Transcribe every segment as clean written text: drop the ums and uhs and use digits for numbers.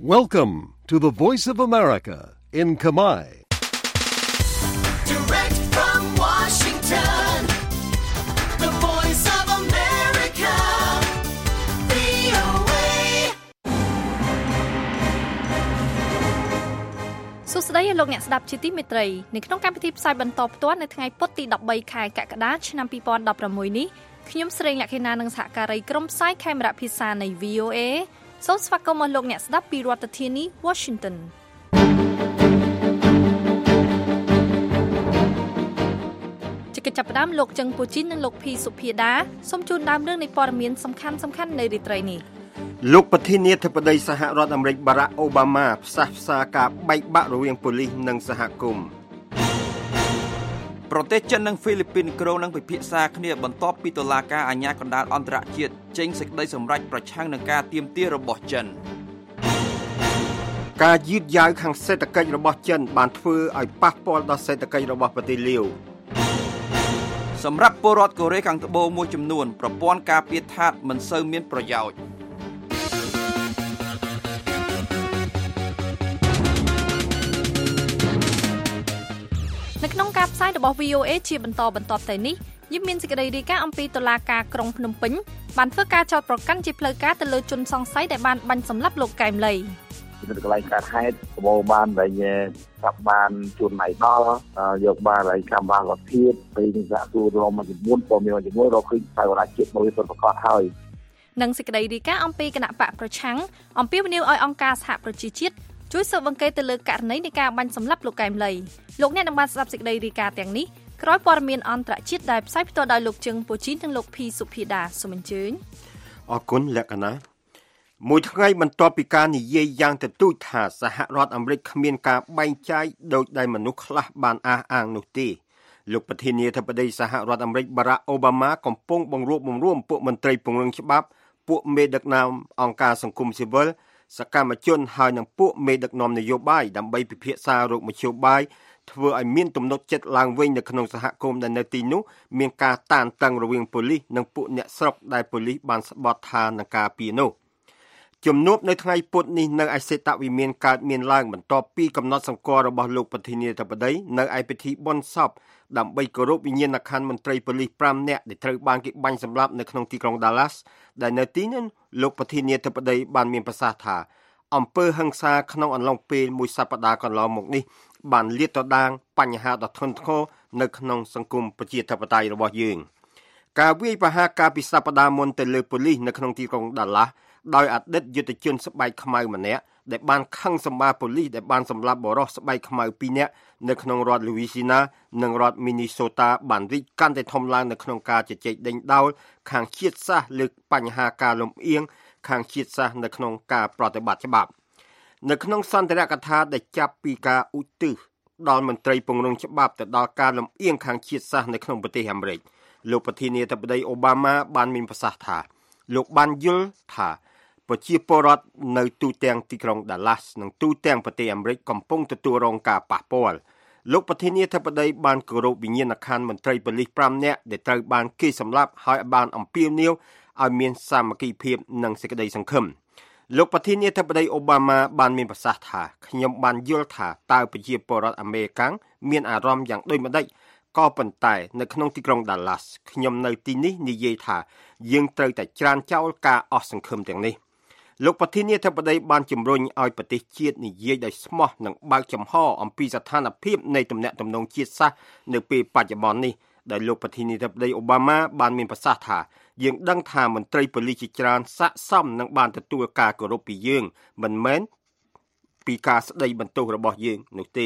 Welcome to the Voice of America in Khmer. Direct from Washington, the Voice of America, VOA. សួស្តីលោកអ្នកស្ដាប់ជាទីមេត្រីនៅក្នុងកម្មវិធីផ្សាយបន្តផ្ទាល់នៅថ្ងៃពុធទី13ខែកក្កដាឆ្នាំ2016នេះខ្ញុំស្រីលក្ខិណានិងសហការីក្រុមផ្សាយខេមរៈភាសានៃ VOA សូមស្វាគមន៍មកលោកអ្នកស្ដាប់ពីរដ្ឋធានី Washington ជាកិច្ចចាប់ផ្ដើមលោកចឹងពូជីននិងលោកភីសុភាដាសូមជូនដើមរឿងនៃព័ត៌មានសំខាន់ៗនៃរាត្រីនេះលោកប្រធានាធិបតីសហរដ្ឋអាមេរិកបារ៉ាក់អូបាម៉ាផ្សះផ្សាការបែកបាក់រវាងប៉ូលីសនិងសហគមន៍ប្រទេសចិននិងហ្វីលីពីនក្រុងនឹងពិភាក្សាគ្នាបន្ទាប់ពីតុលាការអាជ្ញាកណ្ដាលអន្តរជាតិចេញសេចក្តីសម្រេចប្រឆាំងនឹងការទាមទាររបស់ចិនការយឺតយ៉ាវខាងសេដ្ឋកិច្ចរបស់ចិនបានធ្វើឲ្យប៉ះពាល់ដល់សេដ្ឋកិច្ចរបស់ប្រទេសលាវសម្រាប់ពលរដ្ឋកូរ៉េខាងត្បូងមួយចំនួនប្រព័ន្ធការពារថាសមិនសូវមានប្រយោជន៍នៅក្នុងការផ្សាយរបស់ VOA ជាបន្តទៅនេះយើងមានសេចក្តីរាយការណ៍អំពីតុលាការក្រុងភ្នំពេញបានធ្វើការចោទប្រកាន់ជាផ្លូវការទៅលើជនសង្ស័យដែលបានបាញ់សម្លាប់លោកកែមលីនៅកន្លែងកើតហេតុប្រមូលបានដែលចាប់បានជួនណៃដល់យកបានឲ្យកម្មបាលរដ្ឋាភិបាលពីសហទូតរមមួយចំនួនព័ត៌មានជាមួយរកឃើញបរិយាជាតិមួយពិតប្រាកដហើយនិងសេចក្តីរាយការណ៍អំពីគណៈបកប្រឆាំងអំពីវិនិយោគឲ្យអង្គការសហប្រជាជាតិជួយស៊ើបអង្កេតទៅលើករណីនៃការបាញ់សម្លាប់លោកកែមលីលោកអ្នកនឹងបានស្ដាប់សេចក្តីរាយការណ៍ទាំងនេះក្រោយព័ត៌មានអន្តរជាតិដែលផ្សាយផ្ទាល់ដោយលោកជឹងពូជីននិងលោកភីសុភាដាសូមអញ្ជើញអរគុណលក្ខណៈមួយថ្ងៃបន្ទាប់ពីការនិយាយយ៉ាងទទូចថាសហរដ្ឋអាមេរិកគ្មានការបែងចែកដោយដែលមនុស្សខ្លះបានអះអាងនោះទេលោកប្រធានាធិបតីសហរដ្ឋអាមេរិកបារ៉ាក់អូបាម៉ាកំពុងបង្រួបបង្រួមពួកមន្ត្រីពង្រឹងច្បាប់ពួកមេដឹកនាំអង្គការសង្គមស៊ីវិលសកម្មជនហើយនិងពួកមេដឹកនាំនយោបាយដើម្បីពិភាក្សារោគមធ្យោបាយធ្វើឲ្យមានទំនុកចិត្តឡើងវិញនៅក្នុងសហគមន៍ដែលនៅទីនោះមានការតានតឹងរវាងប៉ូលីសនិងពួកអ្នកស្រុកដែលប៉ូលីសបានស្បត់ថានឹងការពារនោះជំនួបនៅថ្ងៃពុធនេះនៅឯសេតវិមានកើតមានឡើងបន្ទាប់ពីកំណត់សម្គាល់របស់លោកប្រធានាធិបតីនៅឯពិធីបុណ្យសពដើម្បីគោរពវិញ្ញាណក្ខន្ធមន្ត្រីប៉ូលីស5នាក់ដែលត្រូវបានគេបាញ់សម្លាប់នៅក្នុងទីក្រុង Dallas ដែលនៅទីនោះលោកប្រធានាធិបតីបានមានប្រសាសន៍ថាអំពើហិង្សាក្នុងអំឡុងពេលមួយសប្តាហ៍កន្លងមកនេះបានលាតត្រដាងបញ្ហាដ៏ធ្ងន់ធ្ងរនៅក្នុងសង្គមប្រជាធិបតេយ្យរបស់យើងការវាយប្រហារការពីសប្តាហ៍មុនទៅលើប៉ូលីសនៅក្នុងទីក្រុង Dallas ដោយអតីតយុទ្ធជនស្បែកខ្មៅម្នាក់ដែលបានខឹងសម្បាប៉ូលីសដែលបានសម្លាប់បរិសុទ្ធស្បែកខ្មៅ2នាក់នៅក្នុងរដ្ឋ Louisiana និងរដ្ឋ Minnesota បានរីកកាន់តែធំឡើងនៅក្នុងការជជែកដេញដោលខាងជាតិសាសន៍លើបញ្ហាការលំអៀងខាងជាតិសាសន៍នៅក្នុងការប្រតិបត្តិច្បាប់នៅក្នុងសន្ទរកថាដែលចាប់ពីការឧទ្ទិសដល់មន្ត្រីពង្រឹងច្បាប់ទៅដល់ការលំអៀងខាងជាតិសាសន៍នៅក្នុងប្រទេសអាមេរិកលោកប្រធានាធិបតីអូបាម៉ាបានមានប្រសាសន៍ថាលោកបានយល់ថាប្រជាពលរដ្ឋនៅទូទាំងទីក្រុង Dallas និងទូទាំងប្រទេសអាមេរិកកំពុងទទួលរងការប៉ះពាល់លោកប្រធានាធិបតីបានគោរពវិញ្ញាណក្ខន្ធមន្ត្រីប៉ូលីស5នាក់ដែលត្រូវបានគេសម្លាប់ហើយបានអំពាវនាវឲ្យមានសាមគ្គីភាពនិងសេចក្តីសង្ឃឹមលោកប្រធានាធិបតីអូបាម៉ាបានមានប្រសាសន៍ថាខ្ញុំបានយល់ថាតើប្រជាពលរដ្ឋអាមេរិកាំងមានអារម្មណ៍យ៉ាងដូចម្តេចក៏ប៉ុន្តែនៅក្នុងទីក្រុង Dallas ខ្ញុំនៅទីនេះនិយាយថាយើងត្រូវតែច្រានចោលការអស់សង្ឃឹមទាំងនេះលោកប្រធានាធិបតីបានជំរុញឲ្យប្រទេសជាតិនិយាយដោយស្មោះនិងបើកចំហអំពីស្ថានភាពនៃទំនាក់ទំនងជាតិសាសន៍នៅពេលបច្ចុប្បន្ននេះដែលលោកប្រធានាធិបតីអូបាម៉ាបានមានប្រសាសន៍ថាយើងដឹងថាមន្ត្រីប៉ូលីសជាច្រើនស័ក្តិសមនឹងបានទទួលការគោរពពីយើងមិនមែនពីការស្ដីបន្ទោសរបស់យើងនោះទេ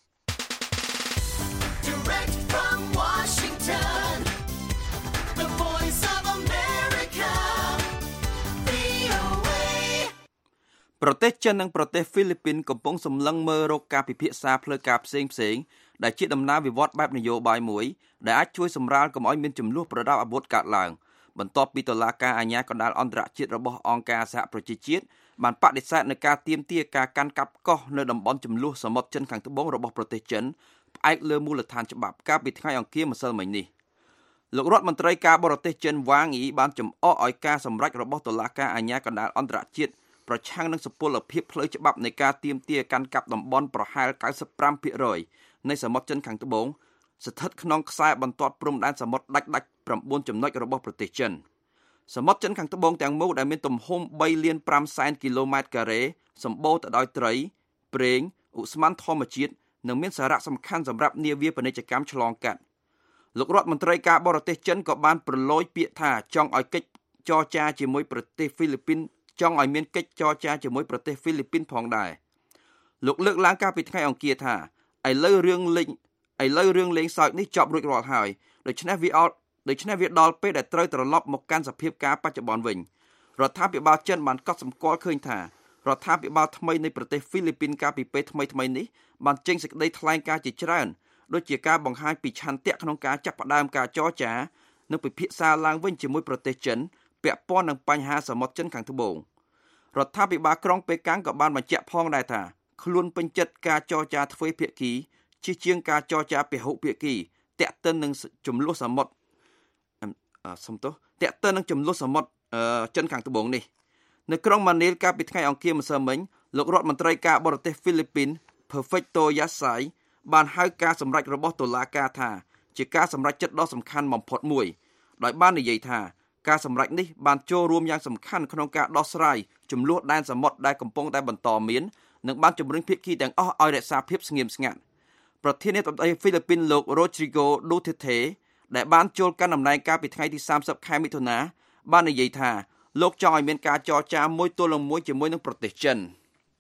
ប្រទេសចិននិងប្រទេសហ្វីលីពីនកំពុងសម្លឹងមើលរកការពិភាក្សាផ្លូវការផ្សេងៗដែលជាដំណើរវិវត្តបែបនយោបាយមួយដែលអាចជួយសម្រាលកុំឲ្យមានជម្លោះប្រដាប់អាវុធកើតឡើងបន្ទាប់ពីតុលាការអាជ្ញាកណ្ដាលអន្តរជាតិរបស់អង្គការសហប្រជាជាតិបានបដិសេធនឹងការទាមទារការកាន់កាប់កោះនៅតំបន់ជម្លោះសមុទ្រចិនខាងត្បូងរបស់ប្រទេសចិនផ្អែកលើមូលដ្ឋានច្បាប់កាលពីថ្ងៃអង្គារម្សិលមិញនេះលោករដ្ឋមន្ត្រីការបរទេសចិនវ៉ាងអ៊ីបានចំអកឲ្យការសម្រេចរបស់តុលាការអាជ្ញាកណ្ដាលអន្តរជាតិប្រឆាំងនឹងសុពលភាពផ្លូវច្បាប់នៃការទាមទារកាន់កាប់តំបន់ប្រហែល 95% នៃសមុទ្រចិនខាងត្បូងស្ថិតក្នុងខ្សែបន្ទាត់ព្រំដែនសមុទ្រដាច់9ចំណុចរបស់ប្រទេសចិនសមុទ្រចិនខាងត្បូងទាំងមូលដែលមានទំហំ 3.5 សែនគីឡូម៉ែត្រការ៉េសម្បូរទៅដោយត្រីប្រេងឧស្ម័នធម្មជាតិនិងមានសារៈសំខាន់សម្រាប់នាវាពាណិជ្ជកម្មឆ្លងកាត់លោករដ្ឋមន្ត្រីការបរទេសចិនក៏បានប្រឡូយពាក្យថាចង់ឲ្យកិច្ចចរចាជាមួយប្រទេសហ្វីលីពីនចង់ឲ្យមានកិច្ចចរចាជាមួយប្រទេសហ្វីលីពីនផងដែរលោកលើកឡើងកាលពីថ្ងៃអង្គារថាឥឡូវរឿងលេងសើចនេះចប់រួចរាល់ហើយដូច្នេះវាដល់ពេលដែលត្រូវត្រឡប់មកកាន់សភាពការបច្ចុប្បន្នវិញរដ្ឋាភិបាលចិនបានកត់សម្គាល់ឃើញថារដ្ឋាភិបាលថ្មីនៃប្រទេសហ្វីលីពីនកាលពីពេលថ្មីនេះបានចេញសេចក្តីថ្លែងការណ៍ជាច្រើនដូចជាការបង្ហាញពីឆន្ទៈក្នុងការចាប់ផ្ដើមការចរចានិងពិភាក្សាឡើងវិញជាមួយប្រទេសចិនពាក់ព័ន្ធនឹងបញ្ហាសមុទ្រចិនខាងត្បូងរដ្ឋាភិបាលក្រុងប៉េកាំងក៏បានបញ្ជាក់ផងដែរថាខ្លួនពេញចិត្តការចរចាទ្វេភាគីជាជាងការចរចាពហុភាគីតាក់ទិននឹងចំនួនសមុទ្រចិនខាងត្បូងនេះនៅក្រុងម៉ានីលកាលពីថ្ងៃអង្គារម្សិលមិញលោករដ្ឋមន្ត្រីការបរទេសហ្វីលីពីន Perfecto Yasai បានហៅការសម្រេចរបស់តុលាការថាជាការសម្រេចចិត្តដ៏សំខាន់បំផុតមួយដោយបាននិយាយថាការសម្រេចនេះបានចូលរួមយ៉ាងសំខាន់ក្នុងការដោះស្រាយចំនួនដែនសមុទ្រដែលកំពុងតែបន្តមាននិងបានជំរុញភាគីទាំងអស់ឲ្យរក្សាភាពស្ងៀមស្ងាត់ប្រធានាធិបតីហ្វីលីពីនលោក Rodrigo Duterte ដែលបានចូលកាន់តំណែងកាលពីថ្ងៃទី30ខែមិថុនាបាននិយាយថាលោកចង់ឲ្យមានការចរចាមួយទល់នឹងមួយជាមួយនឹងប្រទេសចិន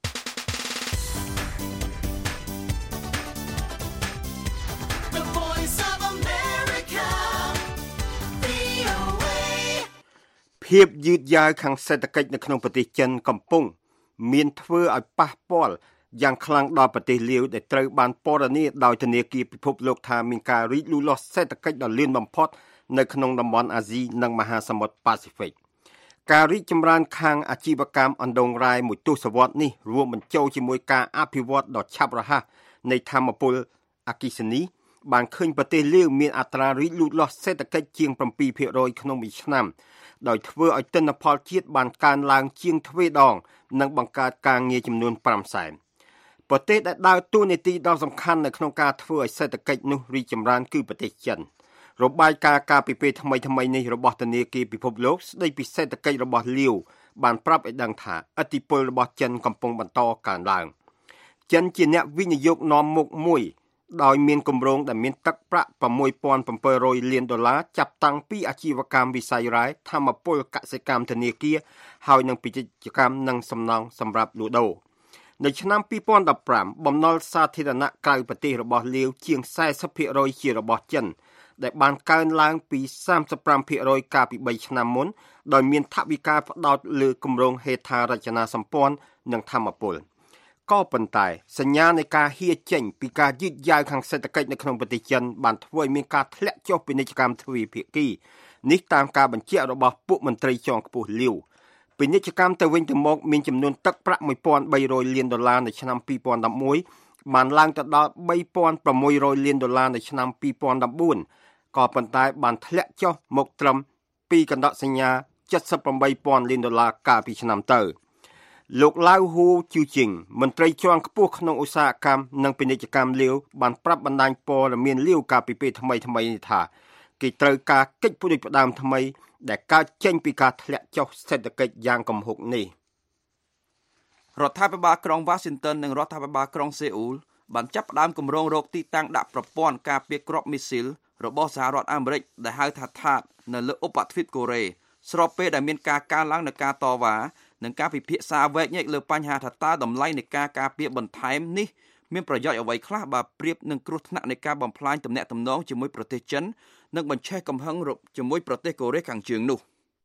ភាពយឺតយ៉ាវខាងសេដ្ឋកិច្ចនៅក្នុងប្រទេសចិនកំពុងមានធ្វើឲ្យប៉ះពាល់យ៉ាងខ្លាំងដល់ប្រទេសលាវដែលត្រូវបានពណ៌នាដោយធនាគារពិភពលោកថាមានការរីកលូតលាស់សេដ្ឋកិច្ចដ៏លឿនបំផុតនៅក្នុងតំបន់អាស៊ីនិងមហាសមុទ្រប៉ាស៊ីហ្វិកការរីកចម្រើនខាងអាជីវកម្មអណ្ដូងរាយមួយទសវត្សរ៍នេះរួមបញ្ចូលជាមួយការអភិវឌ្ឍដ៏ឆាប់រហ័សនៃធម្មពលអគ្គិសនីបានឃើញប្រទេសលាវមានអត្រារីកលូតលាស់សេដ្ឋកិច្ចជាង 7% ក្នុងមួយឆ្នាំដោយធ្វើឲ្យទិន្នផលជាតិបានកើនឡើងជាងទ្វេដងនិងបង្កើតការងារចំនួន 5 សែនប្រទេសដែលដើរតួនាទីដ៏សំខាន់នៅក្នុងការធ្វើឲ្យសេដ្ឋកិច្ចនោះរីកចម្រើនគឺប្រទេសចិនរបាយការណ៍ការពីពេលថ្មីនេះរបស់ធនាគារពិភពលោកស្ដីពីសេដ្ឋកិច្ចរបស់លាវបានប្រាប់ឲ្យដឹងថាឥទ្ធិពលរបស់ចិនកំពុងបន្តកើនឡើងចិនជាអ្នកវិនិយោគនាំមុខមួយដោយមានគម្រោងដែលមានទឹកប្រាក់ $6,700 លានចាប់តាំងពីអាជីវកម្មវិស័យរ៉ែធម្មពលកសិកម្មធនាគារហើយនិងពាណិជ្ជកម្មនិងសំណង់សម្រាប់លក់ដូរនៅឆ្នាំ 2015 បំណុលសាធារណៈក្រៅប្រទេសរបស់លាវជាង 40% ជារបស់ចិនដែលបានកើនឡើងពី 35% កាលពី3ឆ្នាំមុនដោយមានថវិកាផ្ដោតលើគម្រោងហេដ្ឋារចនាសម្ព័ន្ធនិងធម្មពលក៏ប៉ុន្តែសញ្ញានៃការហៀចេញពីការយឺតយ៉ាវខាងសេដ្ឋកិច្ចនៅក្នុងប្រទេសចិនបានធ្វើឲ្យមានការធ្លាក់ចុះពាណិជ្ជកម្មទ្វេភាគីនេះតាមការបញ្ជាក់របស់ពួកមន្ត្រីជាន់ខ្ពស់លាវពាណិជ្ជកម្មទៅវិញទៅមកមានចំនួនទឹកប្រាក់ $1,300 លាននៅឆ្នាំ 2011 បានឡើងទៅដល់ $3,600 លាននៅឆ្នាំ 2014 ក៏ប៉ុន្តែបានធ្លាក់ចុះមកត្រឹមពីកណ្ដកសញ្ញា $78,000 លានកាលពីឆ្នាំទៅលោកឡាវហ៊ូជូជីងមន្ត្រីជាន់ខ្ពស់ក្នុងឧស្សាហកម្មនិងពាណិជ្ជកម្មលាវបានប្រាប់បណ្ដាញព័ត៌មានលាវកាលពីពេលថ្មីនេះថាគេត្រូវការកិច្ចផ្ដួចផ្ដើមថ្មីដែលកើតចេញពីការធ្លាក់ចុះសេដ្ឋកិច្ចយ៉ាងគំហុកនេះរដ្ឋាភិបាលក្រុង Washington និងរដ្ឋាភិបាលក្រុង Seoul បានចាប់ផ្ដើមគម្រោងរកទីតាំងដាក់ប្រព័ន្ធការពារគ្រាប់មីស៊ីលរបស់សហរដ្ឋអាមេរិកដែលហៅថា THAAD នៅលើឧបទ្វីបកូរ៉េស្របពេលដែលមានការកើនឡើងនៃការតវ៉ានិងការពិភាក្សាវែកញែកលើបញ្ហាថាតើតម្លៃនៃការការពារបន្ថែមនេះមានប្រយោជន៍អ្វីខ្លះបើប្រៀបនឹងគ្រោះថ្នាក់នៃការបំផ្លាញទំនាក់ទំនងជាមួយប្រទេសចិននិងបញ្ឆេះកំហឹងជាមួយប្រទេសកូរ៉េខាងជើងនោះ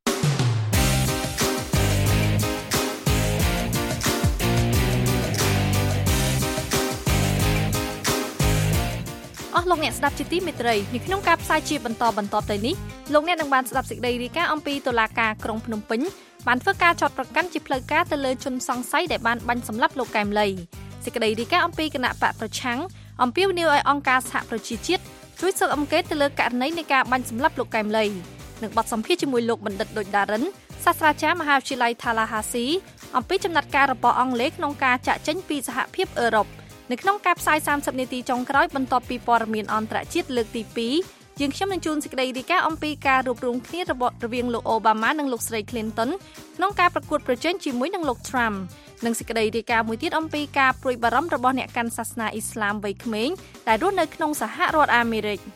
អស់លោកអ្នកស្ដាប់ជាទីមេត្រីនៅក្នុងការផ្សាយជាបន្តទៅនេះលោកអ្នកនឹងបានស្ដាប់សេចក្តីរាយការណ៍អំពីតុលាការក្រុងភ្នំពេញបានធ្វើការចាត់ប្រកាន់ជាផ្លូវការទៅលើជនសង្ស័យដែលបានបាញ់សម្លាប់លោកកែមលីសេចក្តីរាយការណ៍អំពីគណៈបកប្រឆាំងអំពាវនាវឲ្យអង្គការសហប្រជាជាតិជួយស៊ើបអង្កេតទៅលើករណីនៃការបាញ់សម្លាប់លោកកែមលីនិងបទសម្ភាសន៍ជាមួយលោកបណ្ឌិតដូចដារិនសាស្ត្រាចារ្យមហាវិទ្យាល័យ Tallahassee អំពីចំណាត់ការរបស់អង់គ្លេសក្នុងការចាក់ចេញពីសហភាពអឺរ៉ុបនៅក្នុងការផ្សាយ30នាទីចុងក្រោយបន្ទាប់ពីព័ត៌មានអន្តរជាតិលើកទី2យើងខ្ញុំនឹងជូនសេចក្តីរាយការណ៍អំពីការរួបរวมគ្នារវាងលោកអូបាម៉ានិងលោកស្រី Clinton ក្នុងការប្រកួតប្រជែងជាមួយនឹងលោក Trump និងសេចក្តីរាយការណ៍មួយទៀតអំពីការព្រួយបារម្ភរបស់អ្នកកាន់សាសនាអ៊ីស្លាមវ័យក្មេងដែលរស់នៅក្នុងសហរដ្ឋអាមេរិក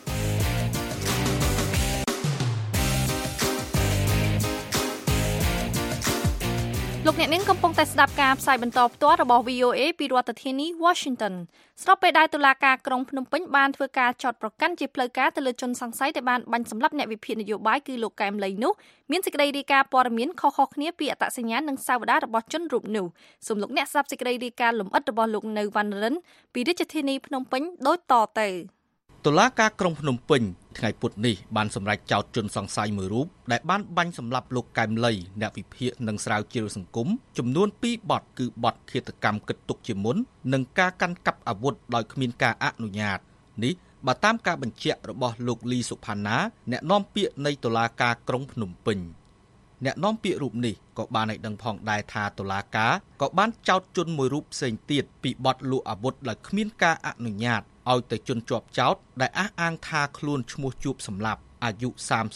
លោកអ្នកនាងកំពុងតែស្ដាប់ការផ្សាយបន្តផ្ទាល់របស់ VOA ពីរដ្ឋធានី Washington ស្របពេលដែលតុលាការក្រុងភ្នំពេញបានធ្វើការចោទប្រកាន់ជាផ្លូវការទៅលើជនសង្ស័យដែលបានបាញ់សម្លាប់អ្នកវិភាគនយោបាយគឺលោកកែមលីនោះមានសេចក្តីរាយការណ៍ព័ត៌មានខុសៗគ្នាពីអត្តសញ្ញាណនិងសាវតារបស់ជនរូបនោះសូមលោកអ្នកស្ដាប់សេចក្តីរាយការណ៍លម្អិតរបស់លោកនៅវណ្ណរិនពីរាជធានីភ្នំពេញដូចតទៅតុលាការក្រុងភ្នំពេញថ្ងៃពុធនេះបានសម្រេចចោទជនសង្ស័យមួយរូបដែលបានបាញ់សម្លាប់លោកកែមលីអ្នកវិភាគនិងស្រាវជ្រាវសង្គមចំនួន2បទគឺបទឃាតកម្មគិតទុកជាមុននិងការកាន់កាប់អាវុធដោយគ្មានការអនុញ្ញាតនេះបើតាមការបញ្ជាក់របស់លោកលីសុផាណាអ្នកនាំពាក្យនៃតុលាការក្រុងភ្នំពេញអ្នកនាំពាក្យរូបនេះក៏បានឲ្យដឹងផងដែរថាតុលាការក៏បានចោទជនមួយរូបផ្សេងទៀតពីបទលក់អាវុធដោយគ្មានការអនុញ្ញាតឲ្យទៅជនជាប់ចោទដែលអះអាងថាខ្លួនឈ្មោះជួបសម្លាប់អាយុ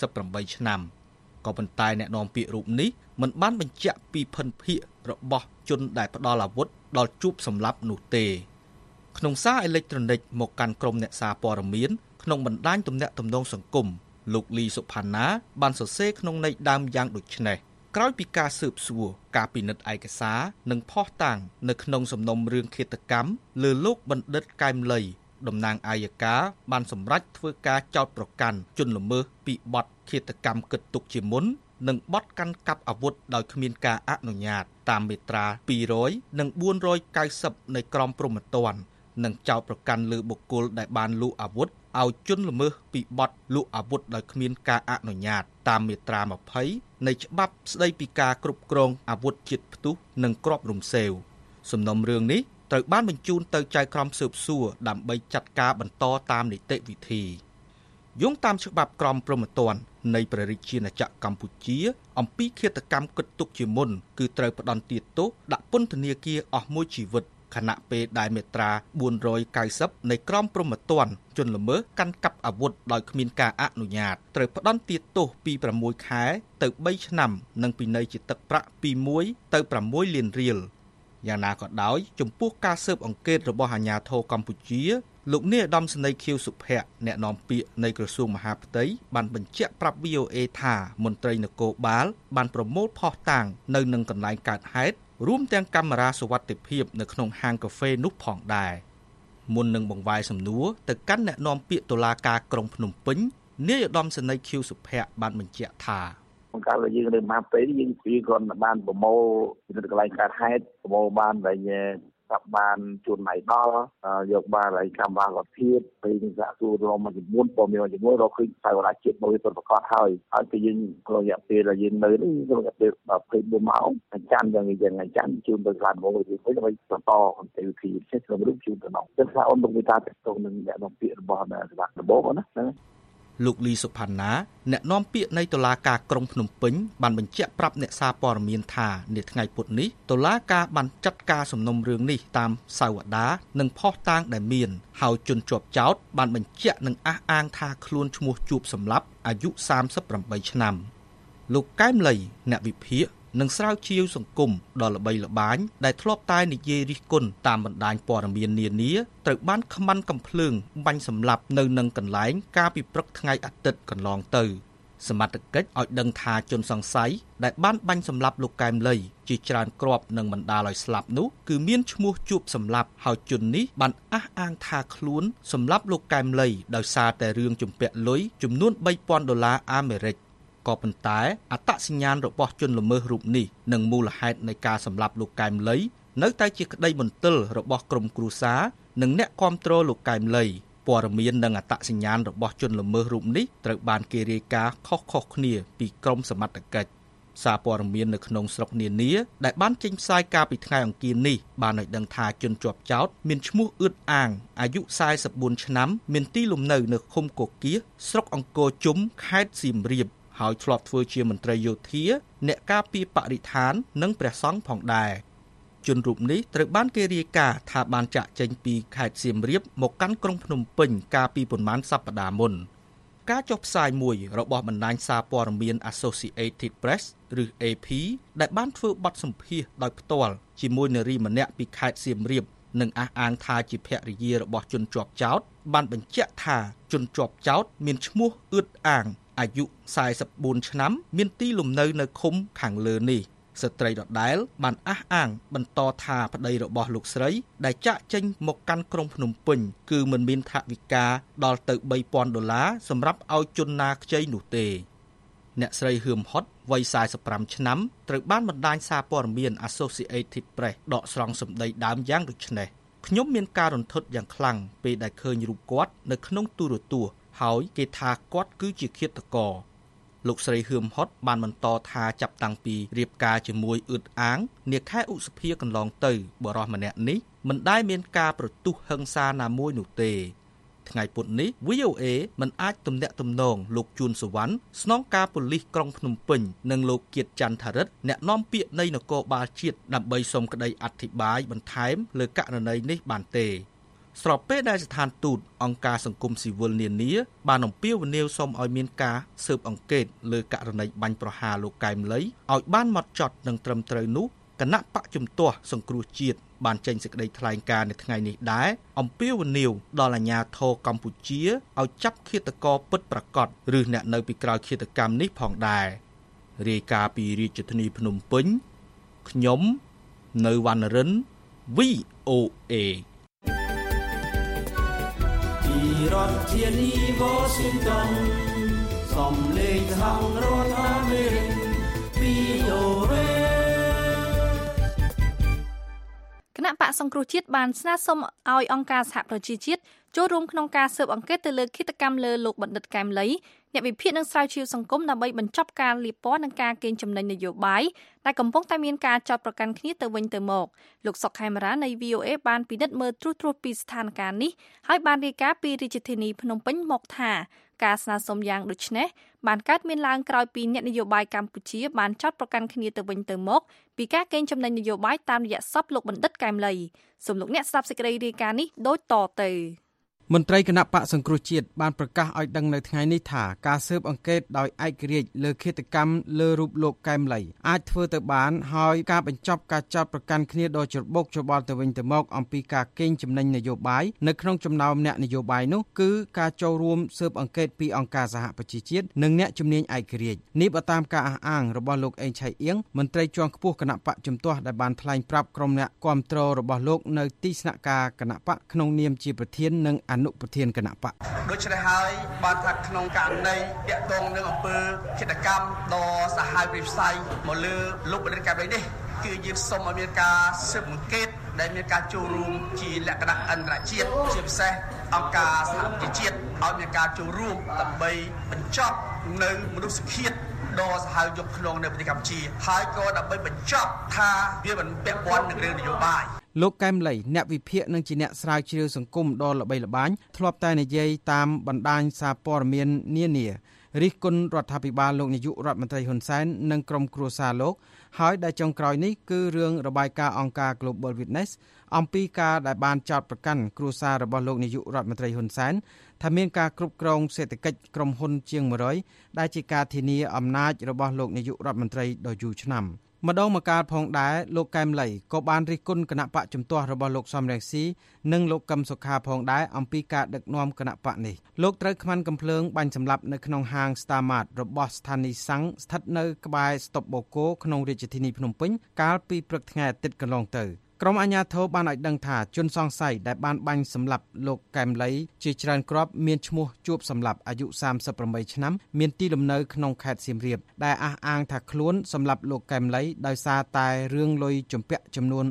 38ឆ្នាំក៏ប៉ុន្តែអ្នកនាំពាក្យរូបនេះមិនបានបញ្ជាក់ពីភិនភាគរបស់ជនដែលផ្ដល់អាវុធដល់ជួបសម្លាប់នោះទេក្នុងសារអេឡិចត្រូនិកមកកាន់ក្រុមអ្នកសារព័ត៌មានក្នុងបណ្ដាញទំនាក់ទំនងសង្គមលោកលីសុផាណាបានសរសេរក្នុងន័យដើមយ៉ាងដូចនេះក្រោយពីការស៊ើបសួរការពិនិត្យឯកសារនិងភស្តុតាងនៅក្នុងសំណុំរឿងឃាតកម្មលើលោកបណ្ឌិតកែមលីតំណាងអាយកាបានសម្រេចធ្វើការចោទប្រកាន់ជនល្មើសពីបទឃាតកម្មគិតទុកជាមុននិងបទកាន់កាប់អាវុធដោយគ្មានការអនុញ្ញាតតាមមាត្រា200និង490នៃក្រមព្រហ្មទណ្ឌនិងចោទប្រកាន់លើបុគ្គលដែលបានលក់អាវុធឲ្យជនល្មើសពីបទលក់អាវុធដោយគ្មានការអនុញ្ញាតតាមមាត្រា20នៃច្បាប់ស្តីពីការគ្រប់គ្រងអាវុធជាតិផ្ទុះនិងគ្រាប់រំសេវសំណុំរឿងនេះត្រូវបានបញ្ជូនទៅចៅក្រមស៊ើបសួរដើម្បីចាត់ការបន្តតាមនីតិវិធីយោងតាមច្បាប់ក្រមព្រហ្មទណ្ឌនៃព្រះរាជាណាចក្រកម្ពុជាអំពីឃាតកម្មគិតទុកជាមុនគឺត្រូវផ្តន្ទាទោសដាក់ពន្ធនាគារអស់មួយជីវិតខណៈពេលដែលមាត្រា490នៃក្រមព្រហ្មទណ្ឌជនល្មើសកាន់កាប់អាវុធដោយគ្មានការអនុញ្ញាតត្រូវផ្តន្ទាទោសពី6ខែទៅ3ឆ្នាំនិងពិន័យជាទឹកប្រាក់ពី1ទៅ6លានរៀលយ៉ាងណាក៏ដោយចំពោះការស៊ើបអង្កេតរបស់អាជ្ញាធរកម្ពុជាលោកនាយឧត្តមសេនីយ៍ខៀវសុភ័ក្រអ្នកនាំពាក្យនៃក្រសួងមហាផ្ទៃបានបញ្ជាក់ប្រាប់ VOA ថាមន្ត្រីនគរបាលបានប្រមូលភស្តុតាងនៅនឹងកន្លែងកើតហេតុរួមទាំងកាមេរ៉ាសុវត្ថិភាពនៅក្នុងហាងកាហ្វេនោះផងដែរមុននឹងបង្វែរសំណួរទៅកាន់អ្នកនាំពាក្យតុលាការក្រុងភ្នំពេញនាយឧត្តមសេនីយ៍ខៀវសុភ័ក្របានបញ្ជាក់ថាក្នុងការយើងនៅមហាផ្ទៃយើងគាត់បានប្រមូលពីកន្លែងកើតហេតុប្រមូលបានចាប់បានជួនណៃដល់យកបានហើយកាមេរ៉ាលទ្ធភាពពេលនឹងសាកសួររំមួយចំនួនព័ត៌មានជាមួយរកឃើញសាវតាជាតិមួយពិតប្រាកដហើយទៅយើងក្នុងរយៈពេលដែលយើងនៅនេះក្នុងរយៈពេល24ម៉ោងច័ន្ទយ៉ាងច័ន្ទជូនទៅខាងមកវិញដើម្បីបន្តអន្តរវិធីផ្សេងក្នុងរូបជូនទៅនោះចឹងថាអូនលោកវិតាទៅនឹងអ្នកនាំពាក្យរបស់សាលាដំបងណាលោកលីសុផាណាអ្នកនាំពាក្យនៃតុលាការក្រុងភ្នំពេញបានបញ្ជាក់ប្រាប់អ្នកសារព័ត៌មានថានាថ្ងៃពុធនេះតុលាការបានចាត់ការសំណុំរឿងនេះតាមសាវតានិងភស្តុតាងដែលមានហើយជនជាប់ចោទបានបញ្ជាក់និងអះអាងថាខ្លួនឈ្មោះជួបសម្លាប់អាយុ38ឆ្នាំលោកកែមលីអ្នកវិភាគនិងស្រាវជ្រាវសង្គមដ៏ល្បីល្បាញដែលធ្លាប់តែនិយាយរិះគន់តាមបណ្ដាញព័ត៌មាននានាត្រូវបានខ្មាន់កំភ្លើងបាញ់សម្លាប់នៅនឹងកន្លែងកាលពីព្រឹកថ្ងៃអាទិត្យកន្លងទៅសមត្ថកិច្ចឲ្យដឹងថាជនសង្ស័យដែលបានបាញ់សម្លាប់លោកកែមលីជាច្រើនគ្រាប់និងបណ្ដាលឲ្យស្លាប់នោះគឺមានឈ្មោះជួបសម្លាប់ហើយជននេះបានអះអាងថាខ្លួនសម្លាប់លោកកែមលីដោយសារតែរឿងជំពាក់លុយចំនួន$3,000អាមេរិកក៏ប៉ុន្តែអត្តសញ្ញាណរបស់ជនល្មើសរូបនេះនិងមូលហេតុនៃការសម្លាប់លោកកែមលីនៅតែជាក្តីបន្ទិលរបស់ក្រុមគ្រួសារនិងអ្នកគាំទ្រលោកកែមលីព័ត៌មាននិងអត្តសញ្ញាណរបស់ជនល្មើសរូបនេះត្រូវបានគេរាយការណ៍ខុសៗគ្នាពីក្រុមសមត្ថកិច្ចសារព័ត៌មាននៅក្នុងស្រុកនានាដែលបានចេញផ្សាយកាលពីថ្ងៃអង្គារនេះបានឲ្យដឹងថាជនជាប់ចោទមានឈ្មោះអឿតអាងអាយុ44ឆ្នាំមានទីលំនៅនៅឃុំកគៀសស្រុកអង្គរជុំខេត្តសៀមរាបហើយធ្លាប់ធ្វើជាមន្ត្រីយោធាអ្នកការពារបរិស្ថាននិងព្រះសង្ឃផងដែរជនរូបនេះត្រូវបានគេរាយការណ៍ថាបានចាក់ចេញពីខេត្តសៀមរាបមកកាន់ក្រុងភ្នំពេញកាលពីប្រមាណសប្តាហ៍មុនការចុះផ្សាយមួយរបស់បណ្ដាញសារព័ត៌មាន Associated Press ឬ AP ដែលបានធ្វើបទសម្ភាសន៍ដោយផ្ទាល់ជាមួយនារីម្នាក់ពីខេត្តសៀមរាបនិងអះអាងថាជាភរិយារបស់ជនជាប់ចោទបានបញ្ជាក់ថាជនជាប់ចោទមានឈ្មោះអឿតអាងអាយុ44ឆ្នាំមានទីលំនៅនៅឃុំខាងលើនេះស្ត្រីដដែលបានអះអាងបន្តថាប្តីរបស់លោកស្រីដែលចាក់ចេញមកកាន់ក្រុងភ្នំពេញគឺមិនមានថវិកាដល់ទៅ$3,000សម្រាប់ឲ្យជនណាខ្ចីនោះទេអ្នកស្រីហឿមហុតវ័យ45ឆ្នាំត្រូវបានបណ្ដាញសារព័ត៌មាន Associated Press ដកស្រង់សម្ដីដើមយ៉ាងដូចនេះខ្ញុំមានការរន្ធត់យ៉ាងខ្លាំងពេលដែលឃើញរូបគាត់នៅក្នុងទូរទស្សន៍ហើយគេថាគាត់គឺជាឃាតករលោកស្រីហឿមហុតបានបន្តថាចាប់តាំងពីរៀបការជាមួយអឿតអាងនាខែឧសភាកន្លងទៅបរិសម្នាក់នេះមិនដែលមានការប្រទុះហិង្សាណាមួយនោះទេថ្ងៃពុធនេះ VOA មិនអាចទំនាក់ទំនងលោកជួនសវណ្ណស្នងការប៉ូលីសក្រុងភ្នំពេញនិងលោកគៀតច័ន្ទថារិទ្ធអ្នកនាំពាក្យនៃនគរបាលជាតិដើម្បីសុំក្តីអធិប្បាយបន្ថែមលើករណីនេះបានទេស្របពេលដែលស្ថានទូតអង្គការសង្គមស៊ីវិលនានាបានអំពាវនាវសូមឲ្យមានការស៊ើបអង្កេតលើករណីបាញ់ប្រហារលោកកែមលីឲ្យបានហ្មត់ចត់និងត្រឹមត្រូវនោះគណៈបកជំទាស់សង្គ្រោះជាតិបានចេញសេចក្តីថ្លែងការណ៍នៅថ្ងៃនេះដែរអំពាវនាវដល់អាជ្ញាធរកម្ពុជាឲ្យចាប់ឃាតករពិតប្រាកដឬអ្នកនៅពីក្រោយឃាតកម្មនេះផងដែររាយការណ៍ពីរាជធានីភ្នំពេញខ្ញុំនៅវណ្ណរិន VOA រដ្ឋធានី Washington សំឡេងខាងរដ្ឋអាមេរិក VOA គណៈបកសង្គ្រោះជាតិបានស្នើសុំឲ្យអង្គការសហប្រជាជាតិចូលរួមក្នុងការស៊ើបអង្កេតទៅលើឃាតកម្មលើលោកបណ្ឌិតកែមលីអ្នកវិភាគនិងស្រាវជ្រាវសង្គមដើម្បីបញ្ចប់ការលាបពណ៌និងការកេងចំណេញនយោបាយដែលកំពុងតែមានការចោទប្រកាន់គ្នាទៅវិញទៅមកលោកសុកខេមរានៃ VOA បានពិនិត្យមើលត្រួសពីស្ថានភាពនេះហើយបានរាយការណ៍ពីរាជធានីភ្នំពេញមកថាការស្នើសុំយ៉ាងដូចនេះបានកើតមានឡើងក្រោយពីអ្នកនយោបាយកម្ពុជាបានចោទប្រកាន់គ្នាទៅវិញទៅមកពីការកេងចំណេញនយោបាយតាមរយៈសពលោកបណ្ឌិតកែមលីសូមលោកអ្នកស្ដាប់សេចក្តីរាយការណ៍នេះដូចតទៅមន្ត្រីគណៈបកសង្គ្រោះជាតិបានប្រកាសឲ្យដឹងនៅថ្ងៃនេះថាការស៊ើបអង្កេតដោយឯករាជ្យលើឃាតកម្មលើរូបលោកកែមលីអាចធ្វើទៅបានហើយការបញ្ចប់ការចោទប្រកាន់គ្នាដ៏ច្របូកច្របល់ទៅវិញទៅមកអំពីការកេងចំណេញនយោបាយនៅក្នុងចំណោមអ្នកនយោបាយនោះគឺការចូលរួមស៊ើបអង្កេតពីអង្គការសហប្រជាជាតិនិងអ្នកជំនាញឯករាជ្យនេះបើតាមការអះអាងរបស់លោកអេងឆៃអៀងមន្ត្រីជាន់ខ្ពស់គណៈបកជំទាស់ដែលបានថ្លែងប្រាប់ក្រុមអ្នកគាំទ្ររបស់លោកនៅទីស្នាក់ការគណៈបកក្នុងនាមជាប្រធាននិងអនុប្រធានគណៈបកដូច្នេះហើយបានថាក្នុងករណីតាក់ទងនឹងអំពើឃាតកម្មដ៏សាហាវពិផ្សាយមកលើលោកបណ្ឌិតកែមលីនេះគឺយើងសូមឲ្យមានការស៊ើបអង្កេតដែលមានការចូលរួមជាលក្ខណៈអន្តរជាតិជាពិសេសអង្គការសហប្រជាជាតិឲ្យមានការចូលរួមដើម្បីបញ្ចប់នៅមនុស្សឃាតដ៏សាហាវយកខ្លួននៅប្រទេសកម្ពុជាហើយក៏ដើម្បីបញ្ចប់ថាវាមិនពាក់ព័ន្ធនឹងរឿងនយោបាយលោកកែមលីអ្នកវិភាគនិងជាអ្នកស្រាវជ្រាវសង្គមដ៏ល្បីល្បាញធ្លាប់តែនិយាយតាមបណ្ដាញសារព័ត៌មាននានារិះគន់រដ្ឋាភិបាលលោកនាយករដ្ឋមន្ត្រីហ៊ុនសែននិងក្រុមគ្រួសារលោកហើយដែលចុងក្រោយនេះគឺរឿងរបាយការណ៍អង្គការ Global Witness អំពីការដែលបានចោទប្រកាន់គ្រួសាររបស់លោកនាយករដ្ឋមន្ត្រីហ៊ុនសែនថាមានការគ្រប់គ្រងសេដ្ឋកិច្ចក្រុមហ៊ុនជាង100ដែលជាការធានាអំណាចរបស់លោកនាយករដ្ឋមន្ត្រីដ៏យូរឆ្នាំម្ដងម្កាលផងដែរលោកកែមលីក៏បានរិះគន់គណៈបកជំទាស់របស់លោកសំរងស៊ីនិងលោកកឹមសុខាផងដែរអំពីការដឹកនាំគណៈបកនេះលោកត្រូវខ្មាន់កំភ្លើងបាញ់សម្លាប់នៅក្នុងហាង Starmart របស់ស្ថានីយ៍សាំងស្ថិតនៅក្បែរស្តុបបូកូក្នុងរាជធានីភ្នំពេញកាលពីព្រឹកថ្ងៃអាទិត្យកន្លងទៅក្រុមអាជ្ញាធរបានឲ្យដឹងថាជនសង្ស័យដែលបានបាញ់សម្លាប់លោកកែមលីជាច្រើនគ្រាប់មានឈ្មោះជួបសម្លាប់អាយុ38ឆ្នាំមានទីលំនៅក្នុងខេត្តសៀមរាបដែលអះអាងថាខ្លួនសម្លាប់លោកកែមលីដោយសារតែរឿងលុយជំពាក់ចំនួន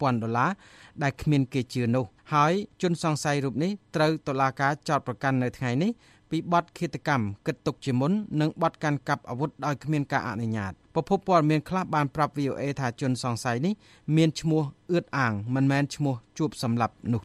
$3,000ដែលគ្មានគេជឿនោះហើយជនសង្ស័យរូបនេះត្រូវតុលាការចោទប្រកាន់នៅថ្ងៃនេះពីបទឃាតកម្មគិតទុកជាមុននិងបទកាន់កាប់អាវុធដោយគ្មានការអនុញ្ញាតប្រភពព័ត៌មានខ្លះបានប្រាប់ VOA ថាជនសង្ស័យនេះមានឈ្មោះអឿតអាងមិនមែនឈ្មោះជួបសម្លាប់នោះទេ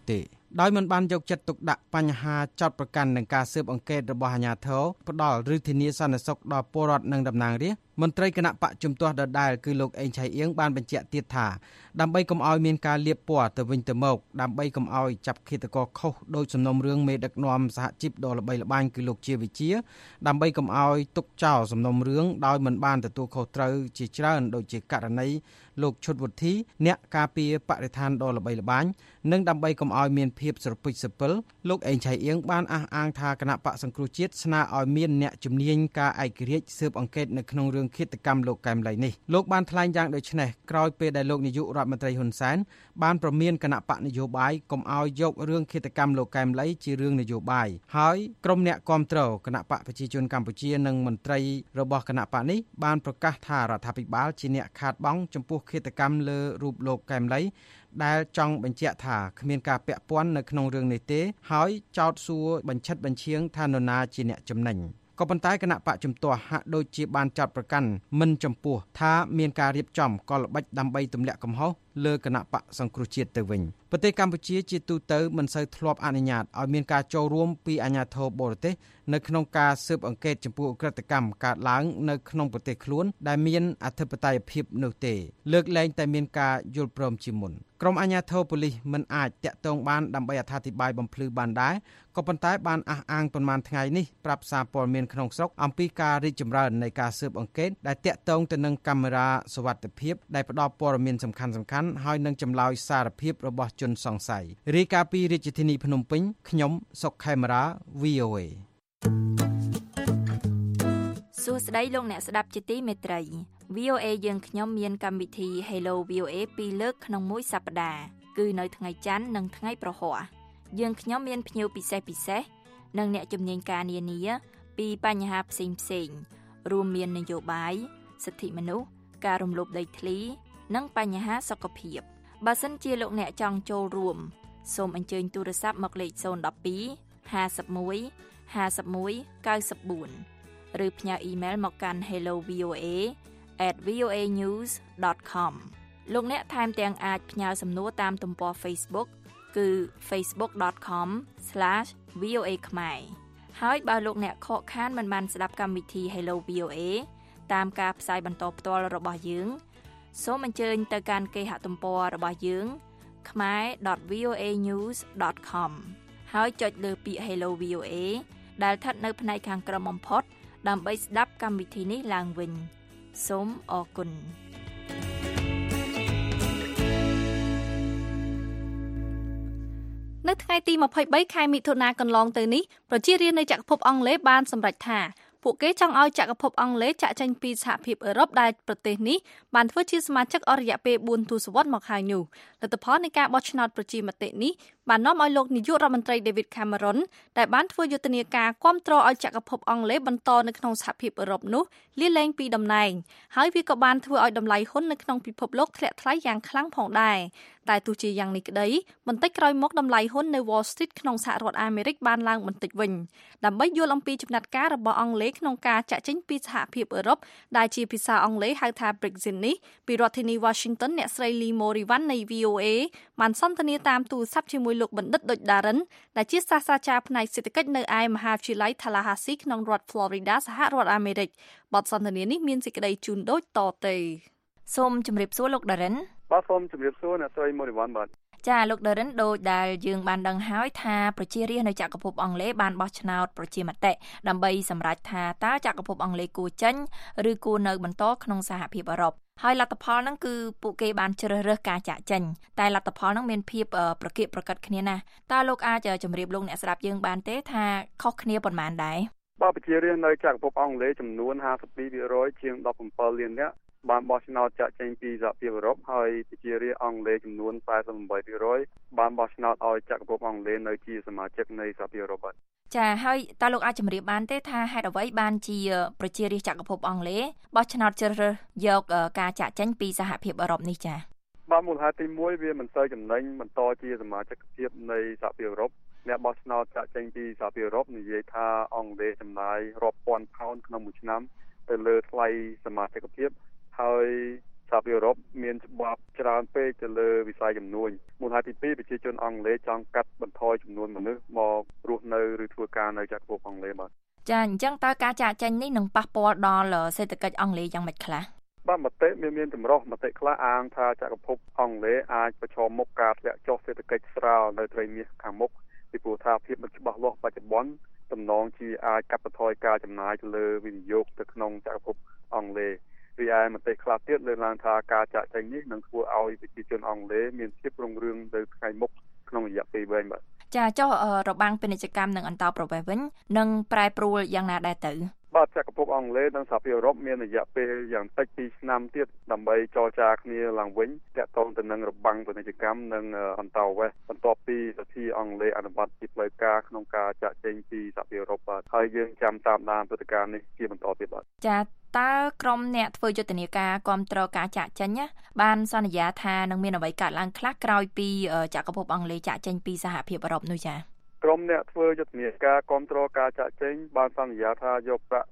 ដោយមិនបានយកចិត្តទុកដាក់បញ្ហាចោទប្រកាន់នឹងការស៊ើបអង្កេតរបស់អាជ្ញាធរផ្ដាល់ឬធានាសន្តិសុខដល់ពលរដ្ឋនិងតំណាងរាស្ត្រមន្ត្រីគណៈបកជំទាស់ដដែលគឺលោកអេងឆៃអៀងបានបញ្ជាក់ទៀតថាដើម្បីកុំឲ្យមានការលាបពណ៌ទៅវិញទៅមកដើម្បីកុំឲ្យចាប់ឃាតករខុសដោយសំណុំរឿងមេដឹកនាំសហជីពដ៏ល្បីល្បាញគឺលោកជាវិជាដើម្បីកុំឲ្យទុកចោលសំណុំរឿងដោយមិនបានទទួលខុសត្រូវជាច្រើនដូចជាករណីលោកឈុតវុធីអ្នកការពារបរិស្ថានដ៏ល្បីល្បាញនិងដើម្បីកុំឲ្យមានភាពស្រពិចស្រពិលលោកអេងឆៃអៀងបានអះអាងថាគណៈបកសង្គ្រោះជាតិស្នើឲ្យមានអ្នកជំនាញការឯករាជ្យស៊ើបអង្កេតនៅក្នុងរឿងឃាតកម្មលោកកែមលីនេះលោកបានថ្លែងយ៉ាងដូចនេះក្រោយពេលដែលលោកនាយករដ្ឋមន្ត្រីហ៊ុនសែនបានប្រមានគណៈបកនយោបាយកុំឲ្យយករឿងឃាតកម្មលោកកែមលីជារឿងនយោបាយហើយក្រុមអ្នកគាំទ្រគណៈបកប្រជាជនកម្ពុជានិងមន្ត្រីរបស់គណៈបកនេះបានប្រកាសថារដ្ឋាភិបាលជាអ្នកខាតបង់ចំពោះឃាតកម្មលើរូបលោកកែមលីដែលចង់បញ្ជាក់ថាគ្មានការពាក់ព័ន្ធនៅក្នុងរឿងនេះទេហើយចោទសួរបញ្ឆិតបញ្ឈៀងថានរណាជាអ្នកចំណេញក៏ប៉ុន្តែគណៈបកជំទាស់ហាក់ដូចជាបានចោទប្រកាន់មិនចំពោះថាមានការរៀបចំកលល្បិចដើម្បីទម្លាក់កំហុសលើគណៈបកសង្គ្រោះជាតិទៅវិញប្រទេសកម្ពុជាជាទូទៅមិនសូវធ្លាប់អនុញ្ញាតឲ្យមានការចូលរួមពីអាជ្ញាធរបរទេសនៅក្នុងការស៊ើបអង្កេតចំពោះឧក្រិដ្ឋកម្មកើតឡើងនៅក្នុងប្រទេសខ្លួនដែលមានអធិបតេយ្យភាពនោះទេលើកលែងតែមានការយល់ព្រមជាមុនក្រុមអាជ្ញាធរប៉ូលីសមិនអាចតាក់ទងបានដើម្បីអត្ថាធិប្បាយបំភ្លឺបានដែរក៏ប៉ុន្តែបានអះអាងប៉ុន្មានថ្ងៃនេះប្រាប់សារព័ត៌មានក្នុងស្រុកអំពីការរីកចម្រើននៃការស៊ើបអង្កេតដែលតាក់ទងទៅនឹងកាមេរ៉ាសុវត្ថិភាពដែលផ្ដល់ព័ត៌មានសំខាន់ៗហើយនឹងចម្លើយសារភាពរបស់ជនសង្ស័យរាយការណ៍ពីរាជធានីភ្នំពេញខ្ញុំសុកខេមរា VOA សួស្តីលោកអ្នកស្ដាប់ជាទីមេត្រី VOA យើងខ្ញុំមានកម្មវិធី Hello VOA 2លើកក្នុងមួយសប្តាហ៍គឺនៅថ្ងៃច័ន្ទនិងថ្ងៃប្រហ័សយើងខ្ញុំមានភ្ញៀវពិសេសនិងអ្នកជំនាញការនានាពីបញ្ហាផ្សេងរួមមាននយោបាយសិទ្ធិមនុស្សការរំលោភដីធ្លីនិងបញ្ហាសុខភាពបើសិនជាលោកអ្នកចង់ចូលរួមសូមអញ្ជើញទូរស័ព្ទមកលេខ012 51 51 94 ឬផ្ញើអ៊ីមែលមកកាន់ hellovoa@voanews.com លោកអ្នកថែមទាំងអាចផ្ញើសំណួរតាមទំព័រ Facebook គឺ facebook.com/voa ខ្មែរហើយបើលោកអ្នកខកខានមិនបានស្ដាប់កម្មវិធី Hello VOA តាមការផ្សាយបន្តផ្ទាល់របស់យើងសូមអញ្ជើញទៅកាន់គេហទំព័ររបស់យើង khmer.voanews.com ហើយចុចលើពាក្យ Hello VOA ដែលស្ថិតនៅផ្នែកខាងក្រោមបំផុតដើម្បីស្ដាប់កម្មវិធីនេះឡើងវិញសូមអរគុណនៅថ្ងៃទី23ខែមិថុនាកន្លងទៅនេះប្រជារាស្ត្រនៃចក្រភពអង់គ្លេសបានសម្រេចថាពួកគេចង់ឲ្យចក្រភពអង់គ្លេសចាក់ចេញពីសហភាពអឺរ៉ុបដែលប្រទេសនេះបានធ្វើជាសមាជិកអស់រយៈពេល4ទសវត្សរ៍មកហើយនោះលទ្ធផលនៃការបោះឆ្នោតប្រជាមតិនេះបាននាំឲ្យលោកនាយករដ្ឋមន្ត្រី David Cameron ដែលបានធ្វើយុទ្ធនាការគាំទ្រឲ្យចក្រភពអង់គ្លេសបន្តនៅក្នុងសហភាពអឺរ៉ុបនោះលាលែងពីតំណែងហើយវាក៏បានធ្វើឲ្យតម្លៃហ៊ុននៅក្នុងពិភពលោកធ្លាក់ថ្លៃយ៉ាងខ្លាំងផងដែរតែទោះជាយ៉ាងនេះក្តីបន្តិចក្រោយមកតម្លៃហ៊ុននៅ Wall Street ក្នុងសហរដ្ឋអាមេរិកបានឡើងបន្តិចវិញដើម្បីយល់អំពីចំណាត់ការរបស់អង់គ្លេសក្នុងការចាក់ចេញពីសហភាពអឺរ៉ុបដែលជាភាសាអង់គ្លេសហៅថា Brexit នេះពីរដ្ឋធានី Washington អ្នកស្រី Lee Morivan នៃ VOA បានសន្ទនាតាមទូរស័ព្ទជាមួយលោកបណ្ឌិត ដូចដារិនដែលជាសាស្ត្រាចារ្យផ្នែកសេដ្ឋកិច្ចនៅឯមហាវិទ្យាល័យ Tallahassee ក្នុងរដ្ឋ Florida សហរដ្ឋអាមេរិកបទសន្ទនានេះមានសេចក្តីជូនដូចតទៅសូមជម្រាបសួរលោកដារិនបាទសូមជម្រាបសួរអ្នកស្រី Morivan បាទចាលោកដារិនដូចដែលយើងបានដឹងហើយថាប្រជារាស្ត្រនៅចក្រភពអង់គ្លេសបានបោះឆ្នោតប្រជាមតិដើម្បីសម្រេចថាតើចក្រភពអង់គ្លេសគួរចេញឬគួរនៅបន្តក្នុងសហភាពអឺរ៉ុបហើយលទ្ធផលហ្នឹងគឺពួកគេបានជ្រើសរើសការចាក់ចេញតែលទ្ធផលហ្នឹងមានភាពប្រកៀកប្រកិតគ្នាណាស់តើលោកអាចជម្រាបលោកអ្នកស្ដាប់យើងបានទេថាខុសគ្នាប៉ុន្មានដែរបាទប្រជារាស្ត្រនៅចក្រភពអង់គ្លេសចំនួន 52% ជាង 17 លាននាក់បានបោះឆ្នោតចាក់ចេញពីសហភាពអឺរ៉ុបហើយប្រជារាស្ត្រអង់គ្លេសចំនួន 48% បានបោះឆ្នោតឲ្យចក្រភពអង់គ្លេសនៅជាសមាជិកនៃសហភាពអឺរ៉ុបបាទចាហើយតើលោកអាចជម្រាបបានទេថាហេតុអ្វីបានជាប្រជារាស្ត្រចក្រភពអង់គ្លេសបោះឆ្នោតជ្រើសរើសយកការចាក់ចេញពីសហភាពអឺរ៉ុបនេះចាបាទមូលហេតុទី1វាមិនសូវចំណេញបន្តជាសមាជិកភាពនៃសហភាពអឺរ៉ុបអ្នកបោះឆ្នោតចាក់ចេញពីសហភាពអឺរ៉ុបនិយាយថាអង់គ្លេសចំណាយរាប់ពាន់ផោនក្នុងមួយឆ្នាំទៅលើថ្លៃសមាជិកភាពហើយសហភាពអឺរ៉ុបមានច្បាប់ច្រើនពេកទៅលើវិស័យជំនួញមូលហេតុទី2ប្រជាជនអង់គ្លេសចង់កាត់បន្ថយចំនួនមនុស្សមករស់នៅឬធ្វើការនៅចក្រភពអង់គ្លេសបាទចាអញ្ចឹងតើការចាកចេញនេះនឹងប៉ះពាល់ដល់សេដ្ឋកិច្ចអង់គ្លេសយ៉ាងម៉េចខ្លះបាទមតិមានចម្រុះមតិខ្លះអាងថាចក្រភពអង់គ្លេសអាចប្រឈមមុខការធ្លាក់ចុះសេដ្ឋកិច្ចស្រាលនៅត្រីមាសខាងមុខពីព្រោះថាភាពមិនច្បាស់លាស់បច្ចុប្បន្នតំណងជាអាចកាត់បន្ថយការចំណាយទៅលើវិនិយោគទៅក្នុងចក្រភពអង់គ្លេសរីឯមតិខ្លះទៀតលើកឡើងថាការចាក់ចែងនេះនឹងធ្វើឲ្យប្រជាជនអង់គ្លេសមានភាពរុងរឿងទៅថ្ងៃមុខក្នុងរយៈពេលវែងបាទចាចុះរបាំងពាណិជ្ជកម្មនិងអន្តោប្រវេសន៍វិញនឹងប្រែប្រួលយ៉ាងណាដែរទៅបាទចក្រភពអង់គ្លេសនិងសហភាពអឺរ៉ុបមានរយៈពេលយ៉ាងតិច2ឆ្នាំទៀតដើម្បីចរចាគ្នាឡើងវិញទាក់ទងទៅនឹងរបាំងពាណិជ្ជកម្មនិងអន្តោប្រវេសន៍បន្ទាប់ពីសភាអង់គ្លេសអនុម័តជាផ្លូវការក្នុងការចាក់ចែងពីសហភាពអឺរ៉ុបបាទហើយយើងចាំតាមដានព្រឹត្តិការណ៍នេះជាបន្តទៀតបាទចាតើក្រុមអ្នកធ្វើយុទ្ធនាការគ្រប់គ្រងការចាក់ចេញបានសន្យាថានឹងមានអ្វីកើតឡើងខ្លះក្រោយពីចក្រភពអង់គ្លេសចាក់ចេញពីសហភាពអឺរ៉ុបនោះចាក្រុមអ្នកធ្វើយុទ្ធនាការគ្រប់គ្រងការចាក់ចេញបានសន្យាថាយកប្រាក់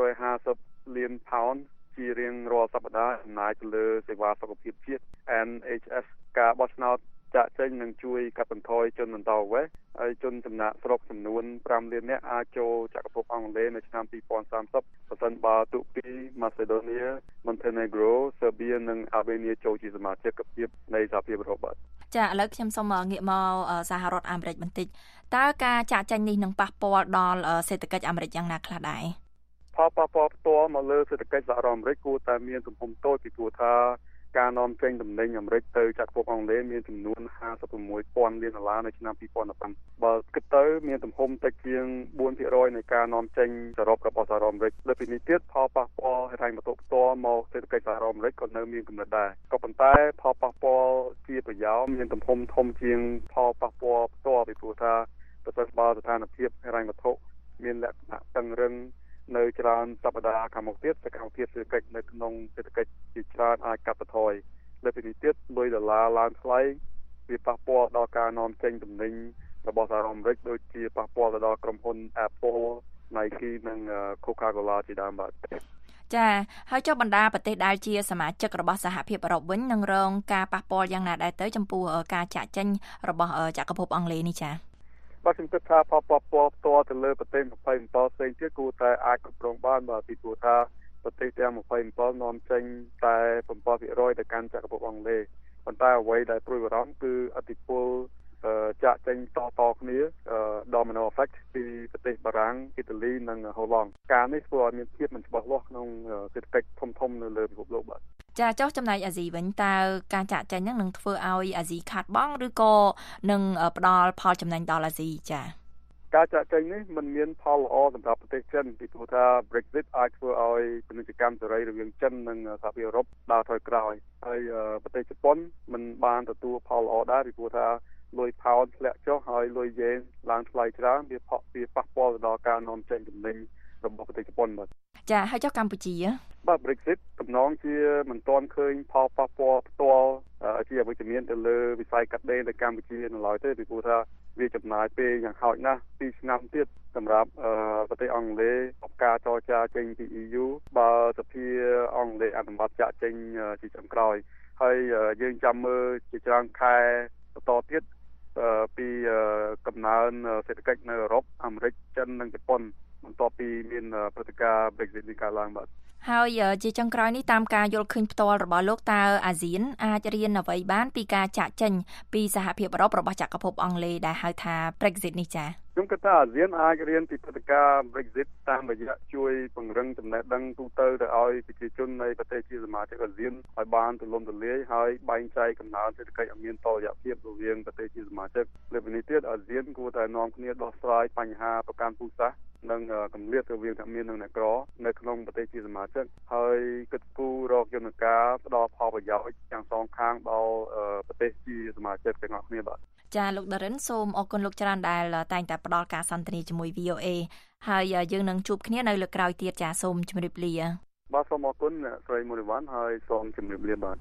350លានផោនជារៀងរាល់សប្តាហ៍ចំណាយទៅលើសេវាសុខភាពជាតិ NHS ការបោះឆ្នោតចាក់ចេញនឹងជួយកាត់បន្ថយជនអន្តោប្រវេសន៍ហើយជនចំណាក់ស្រុកចំនួន5លាននាក់អាចចូលចក្រភពអង់គ្លេសនៅឆ្នាំ2030ប្រសិនបើទូពីម៉ាសេដូនី Montenegro ស៊ើបៀនិង Albania ចូលជាសមាជិកភាពនៃសហភាពអឺរ៉ុបបាទចាឥឡូវខ្ញុំសូមងាកមកសហរដ្ឋអាមេរិកបន្តិចតើការចាក់ចែងនេះនឹងប៉ះពាល់ដល់សេដ្ឋកិច្ចអាមេរិកយ៉ាងណាខ្លះដែរផលប៉ះពាល់ផ្ទាល់មកលើសេដ្ឋកិច្ចសហរដ្ឋអាមេរិកគួរតែមានទំហំតូចពីព្រោះថាការនាំចេញទំនិញអាមេរិកទៅចក្រភពអង់គ្លេសមានចំនួន56,000លានដុល្លារនៅឆ្នាំ2015បើគិតទៅមានទំហំតិចជាង 4% នៃការនាំចេញសរុបរបស់សហរដ្ឋអាមេរិកលើពីនេះទៀតផលប៉ះពាល់ហិរញ្ញវត្ថុផ្ទាល់មកសេដ្ឋកិច្ចសហរដ្ឋអាមេរិកក៏នៅមានកម្រិតដែរក៏ប៉ុន្តែផលប៉ះពាល់ជាប្រយោលមានទំហំធំជាងផលប៉ះពាល់ផ្ទាល់ពីព្រោះថាប្រសិនបើស្ថានភាពហិរញ្ញវត្ថុមានលក្ខណៈតឹងរឹងនៅច្រើនសប្តាហ៍ខាងមុខទៀតសកម្មភាពសេដ្ឋកិច្ចនៅក្នុងសេដ្ឋកិច្ចជាច្រើនអាចកាត់បន្ថយលើពីនេះទៀតលុយដុល្លារឡើងថ្លៃវាប៉ះពាល់ដល់ការនាំចេញទំនិញរបស់សហរដ្ឋអាមេរិកដូចជាប៉ះពាល់ទៅដល់ក្រុមហ៊ុន Apple, Nike និង Coca-Cola ជាដើមបាទចាហើយចុះបណ្ដាប្រទេសដែលជាសមាជិករបស់សហភាពអឺរ៉ុបវិញនឹងរងការប៉ះពាល់យ៉ាងណាដែរទៅចំពោះការចាក់ចេញរបស់ចក្រភពអង់គ្លេសនេះចាបាទខ្ញុំគិតថាផលប៉ះពាល់ផ្ទាល់ទៅលើប្រទេស27ផ្សេងទៀតគួរតែអាចគ្រប់គ្រងបានបាទពីព្រោះថាប្រទេសទាំង27នាំចេញតែ 7% ទៅកាន់ចក្រភពអង់គ្លេសប៉ុន្តែអ្វីដែលព្រួយបារម្ភគឺឥទ្ធិពលចាក់ចេញតគ្នា domino effect ពីប្រទេសបារាំងអ៊ីតាលីនិងហូឡង់ការនេះធ្វើឲ្យមានភាពមិនច្បាស់លាស់ក្នុងសេដ្ឋកិច្ចធំៗនៅលើពិភពលោកបាទចាចុះចំណែកអាស៊ីវិញតើការចាក់ចែងហ្នឹងនឹងធ្វើឲ្យអាស៊ីខាតបង់ឬក៏នឹងផ្ដល់ផលចំណេញដល់អាស៊ីចាការចាក់ចែងនេះមិនមានផលល្អសម្រាប់ប្រទេសចិនពីព្រោះថា Brexit អាចធ្វើឲ្យពាណិជ្ជកម្មសេរីរវាងចិននិងសហភាពអឺរ៉ុបដើរថយក្រោយហើយប្រទេសជប៉ុនមិនបានទទួលផលល្អដែរពីព្រោះថាលុយផោនធ្លាក់ចុះហើយលុយយេនឡើងថ្លៃច្រើនវាប៉ះពាល់ទៅដល់ការនាំចេញទំនិញរបស់ប្រទេសជប៉ុនបាទចាហើយចុះកម្ពុជាបាទ Brexit តំណងជាមិនទាន់ឃើញផលប៉ះពាល់ផ្ទាល់ជាអវិជ្ជមានទៅលើវិស័យកាត់ដេរនៅកម្ពុជានៅឡើយទេពីព្រោះថាវាចំណាយពេលយ៉ាងហោចណាស់2ឆ្នាំទៀតសម្រាប់ប្រទេសអង់គ្លេសក្នុងការចរចាចេញពី EU បើសភាអង់គ្លេសអនុម័តចាក់ចេញជាចុងក្រោយហើយយើងចាំមើលជាច្រើនខែបន្តទៀតពីកំណើនសេដ្ឋកិច្ចនៅអឺរ៉ុបអាមេរិកចិននិងជប៉ុនបន្ទាប់ពីមានព្រឹត្តិការណ៍ Brexit នេះកើតឡើងបាទហើយជាចុងក្រោយនេះតាមការយល់ឃើញផ្ទាល់របស់លោកតើអាស៊ានអាចរៀនអ្វីបានពីការចាក់ចេញពីសហភាពអឺរ៉ុបរបស់ចក្រភពអង់គ្លេសដែលហៅថា Brexit នេះចា៎ខ្ញុំគិតថាអាស៊ានអាចរៀនពីព្រឹត្តិការណ៍ Brexit តាមរយៈជួយពង្រឹងចំណេះដឹងទូទៅឲ្យប្រជាជននៃប្រទេសជាសមាជិកអាស៊ានឲ្យបានទូលំទូលាយហើយបែងចែកកំណើនសេដ្ឋកិច្ចឲ្យមានតុល្យភាពរវាងប្រទេសជាសមាជិកលើពីនេះទៀតអាស៊ានគួរតែនាំគ្នាដោះស្រាយបញ្ហាប្រកាន់ពូជសាសន៍និងកម្រិតរវាងអ្នកមាននិងអ្នកក្រនៅក្នុងប្រទេសជាសមាជិកហើយគិតគូររកយន្តការផ្ដល់ផលប្រយោជន៍ទាំងសងខាងដល់ប្រទេសជាសមាជិកទាំងអស់គ្នាបាទចាលោកដារិនសូមអរគុណលោកច្រើនដែលតែងតែផ្ដល់ការសន្ទនាជាមួយ VOA ហើយយើងនឹងជួបគ្នានៅលើកក្រោយទៀតចាសូមជម្រាបលាបាទសូមអរគុណអ្នកស្រីមូនីវ៉ាន់ហើយសូមជម្រាបលាបាទ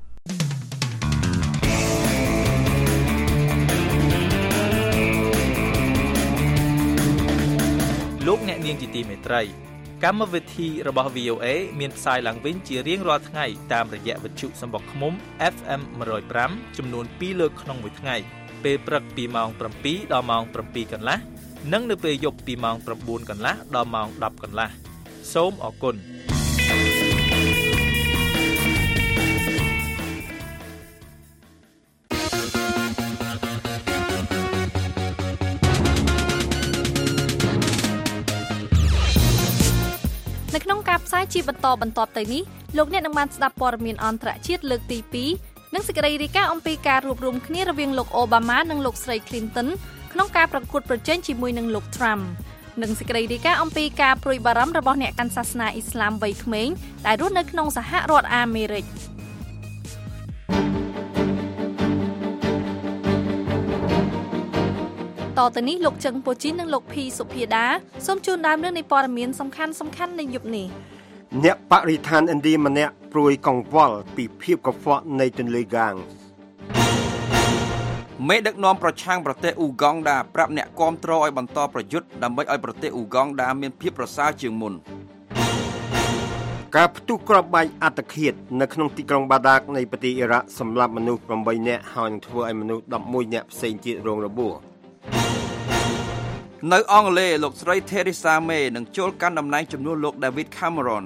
លោកអ្នកនាងជាទីមេត្រីកម្មវិធីរបស់ VOA មានផ្សាយឡើងវិញជារៀងរាល់ថ្ងៃតាមរយៈវិទ្យុសំបុកឃ្មុំ FM 105ចំនួន2លើកក្នុងមួយថ្ងៃពេលព្រឹកពីម៉ោង 7 ដល់ម៉ោង 7 កន្លះនិងនៅពេលយប់ពីម៉ោង 9 កន្លះដល់ម៉ោង 10 កន្លះសូមអរគុណនៅក្នុងការផ្សាយជាបន្តទៅនេះលោកអ្នកនឹងបានស្ដាប់ព័ត៌មានអន្តរជាតិលើកទី2និងសេចក្តីរាយការណ៍អំពីការរួបរวมគ្នារវាងលោកអូបាម៉ានិងលោកស្រី Clinton ក្នុងការប្រកួតប្រជែងជាមួយនឹងលោក Trump និងសេចក្តីរាយការណ៍អំពីការព្រួយបារម្ភរបស់អ្នកកាន់សាសនាអ៊ីស្លាមវ័យក្មេងដែលរស់នៅក្នុងសហរដ្ឋអាមេរិកតទៅនេះលោកជឹងពូជីននិងលោកភីសុភាដាសូមជូនដើមរឿងនៃព័ត៌មានសំខាន់នៃយប់នេះអ្នកបរិស្ថានឥណ្ឌាម្នាក់ព្រួយកង្វល់ពីភាពកខ្វក់នៃទន្លេហ្គាំងមេដឹកនាំប្រឆាំងប្រទេសអ៊ូហ្គង់ដាប្រាប់អ្នកគាំទ្រឲ្យបន្តប្រយុទ្ធដើម្បីឲ្យប្រទេសអ៊ូហ្គង់ដាមានភាពប្រសើរជាងមុនការផ្ទុះគ្រាប់បែកអត្តឃាតនៅក្នុងទីក្រុងបាដាកនៃប្រទេសអ៊ីរ៉ាក់សម្លាប់មនុស្ស8នាក់ហើយនឹងធ្វើឲ្យមនុស្ស11នាក់ផ្សេងទៀតរងរបួសនៅអង់គ្លេសលោកស្រី Theresa May នឹងចូលកាន់តំណែងជំនួសលោក David Cameron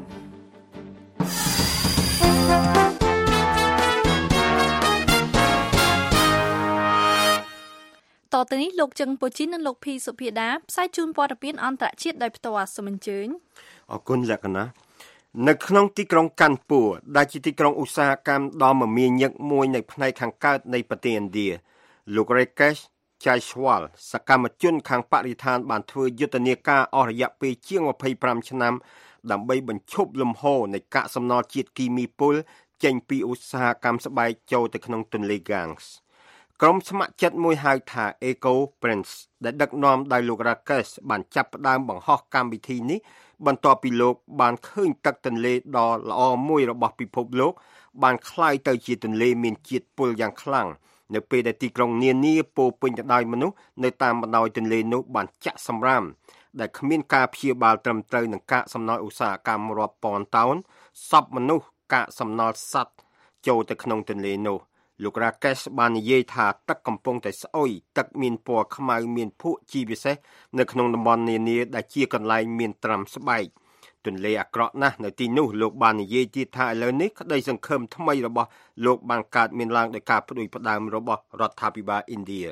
តទៅនេះលោកជឹងពូជីននិងលោកភីសុភាដាផ្សាយជូនព័ត៌មានអន្តរជាតិដោយផ្ទាល់សូមអញ្ជើញអរគុណលក្ខណៈនៅក្នុងទីក្រុងកានពូដែលជាទីក្រុងឧស្សាហកម្មដ៏មមាញឹកមួយនៅផ្នែកខាងកើតនៃប្រទេសឥណ្ឌាលោក Rakesh Jaiswal សកម្មជនខាងបរិស្ថានបានធ្វើយុទ្ធនាការអស់រយៈពេលជាង25ឆ្នាំដើម្បីបញ្ឈប់លំហូរនៃកាកសំណល់ជាតិគីមីពុលចេញពីឧស្សាហកម្មស្បែកចូលទៅក្នុងទន្លេ Ganges ក្រុមស្ម័គ្រចិត្តមួយហៅថា Eco Prince ដែលដឹកនាំដោយលោក Rakesh បានចាប់ផ្ដើមបង្ហោះកម្មវិធីនេះបន្ទាប់ពីលោកបានឃើញទឹកទន្លេដ៏ល្អមួយរបស់ពិភពលោកបានក្លាយទៅជាទន្លេមានជាតិពុលយ៉ាងខ្លាំងនៅពេលដែលទីក្រុងនានាពោពេញទៅដោយមនុស្សនៅតាមបណ្ដោយទន្លេនោះបានចាក់សម្រាមដែលគ្មានការព្យាបាលត្រឹមត្រូវនឹងកាកសំណល់ឧស្សាហកម្មរាប់ពាន់តោនសពមនុស្សកាកសំណល់សត្វចូលទៅក្នុងទន្លេនោះលោក Rakesh បាននិយាយថាទឹកកំពុងតែស្អុយទឹកមានពណ៌ខ្មៅមានភក់ជាពិសេសនៅក្នុងតំបន់នានាដែលជាកន្លែងមានត្រាំស្បែកទន្លេអាក្រក់ណាស់នៅទីនោះលោកបាននិយាយទៀតថាឥឡូវនេះក្តីសង្ឃឹមថ្មីរបស់លោកបានកើតមានឡើងដោយការផ្ដួចផ្ដើមរបស់រដ្ឋាភិបាលឥណ្ឌា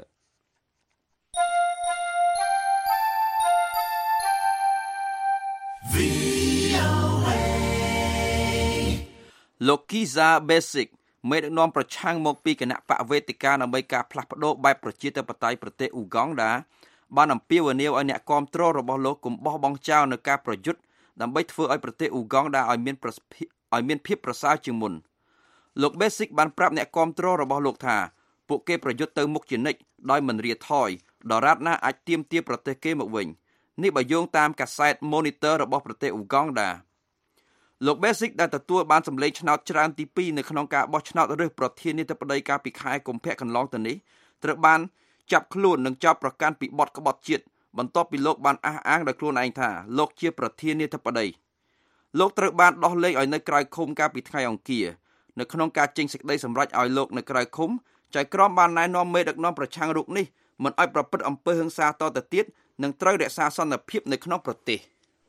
លោក Kizza Besigye មេដឹកនាំប្រឆាំងមកពីគណៈបកវេទិកាដើម្បីការផ្លាស់ប្ដូរបែបប្រជាធិបតេយ្យប្រទេសអ៊ូហ្គង់ដាបានអំពាវនាវឲ្យអ្នកគាំទ្ររបស់លោកកុំបោះបង់ចោលនៅការប្រយុទ្ធដើម្បីធ្វើឲ្យប្រទេសអ៊ូហ្គង់ដាឲ្យមានភាពប្រសើរជាងមុនលោក Besigye បានប្រាប់អ្នកគាំទ្ររបស់លោកថាពួកគេប្រយុទ្ធទៅមុខជានិច្ចដោយមិនរាថយដរាបណាអាចទាមទារប្រទេសគេមកវិញនេះបើយោងតាមកាសែត Monitor របស់ប្រទេសអ៊ូហ្គង់ដាលោក Besigye ដែលទទួលបានសម្លេងឆ្នោតច្រើនទី2នៅក្នុងការបោះឆ្នោតរើសប្រធានាធិបតីកាលពីខែកុម្ភៈកន្លងទៅនេះត្រូវបានចាប់ខ្លួននិងចោទប្រកាន់ពីបទក្បត់ជាតិបន្ទាប់ពីលោកបានអះអាងដោយខ្លួនឯងថាលោកជាប្រធានាធិបតីលោកត្រូវបានដោះលែងឲ្យនៅក្រៅឃុំកាលពីថ្ងៃអង្គារនៅក្នុងការចេញសេចក្តីសម្រេចឲ្យលោកនៅក្រៅឃុំចៅក្រមបានណែនាំមេដឹកនាំប្រឆាំងរូបនេះមិនឲ្យប្រព្រឹត្តអំពើហិង្សាតទៅទៀតនិងត្រូវរក្សាសន្តិភាពនៅក្នុងប្រទេស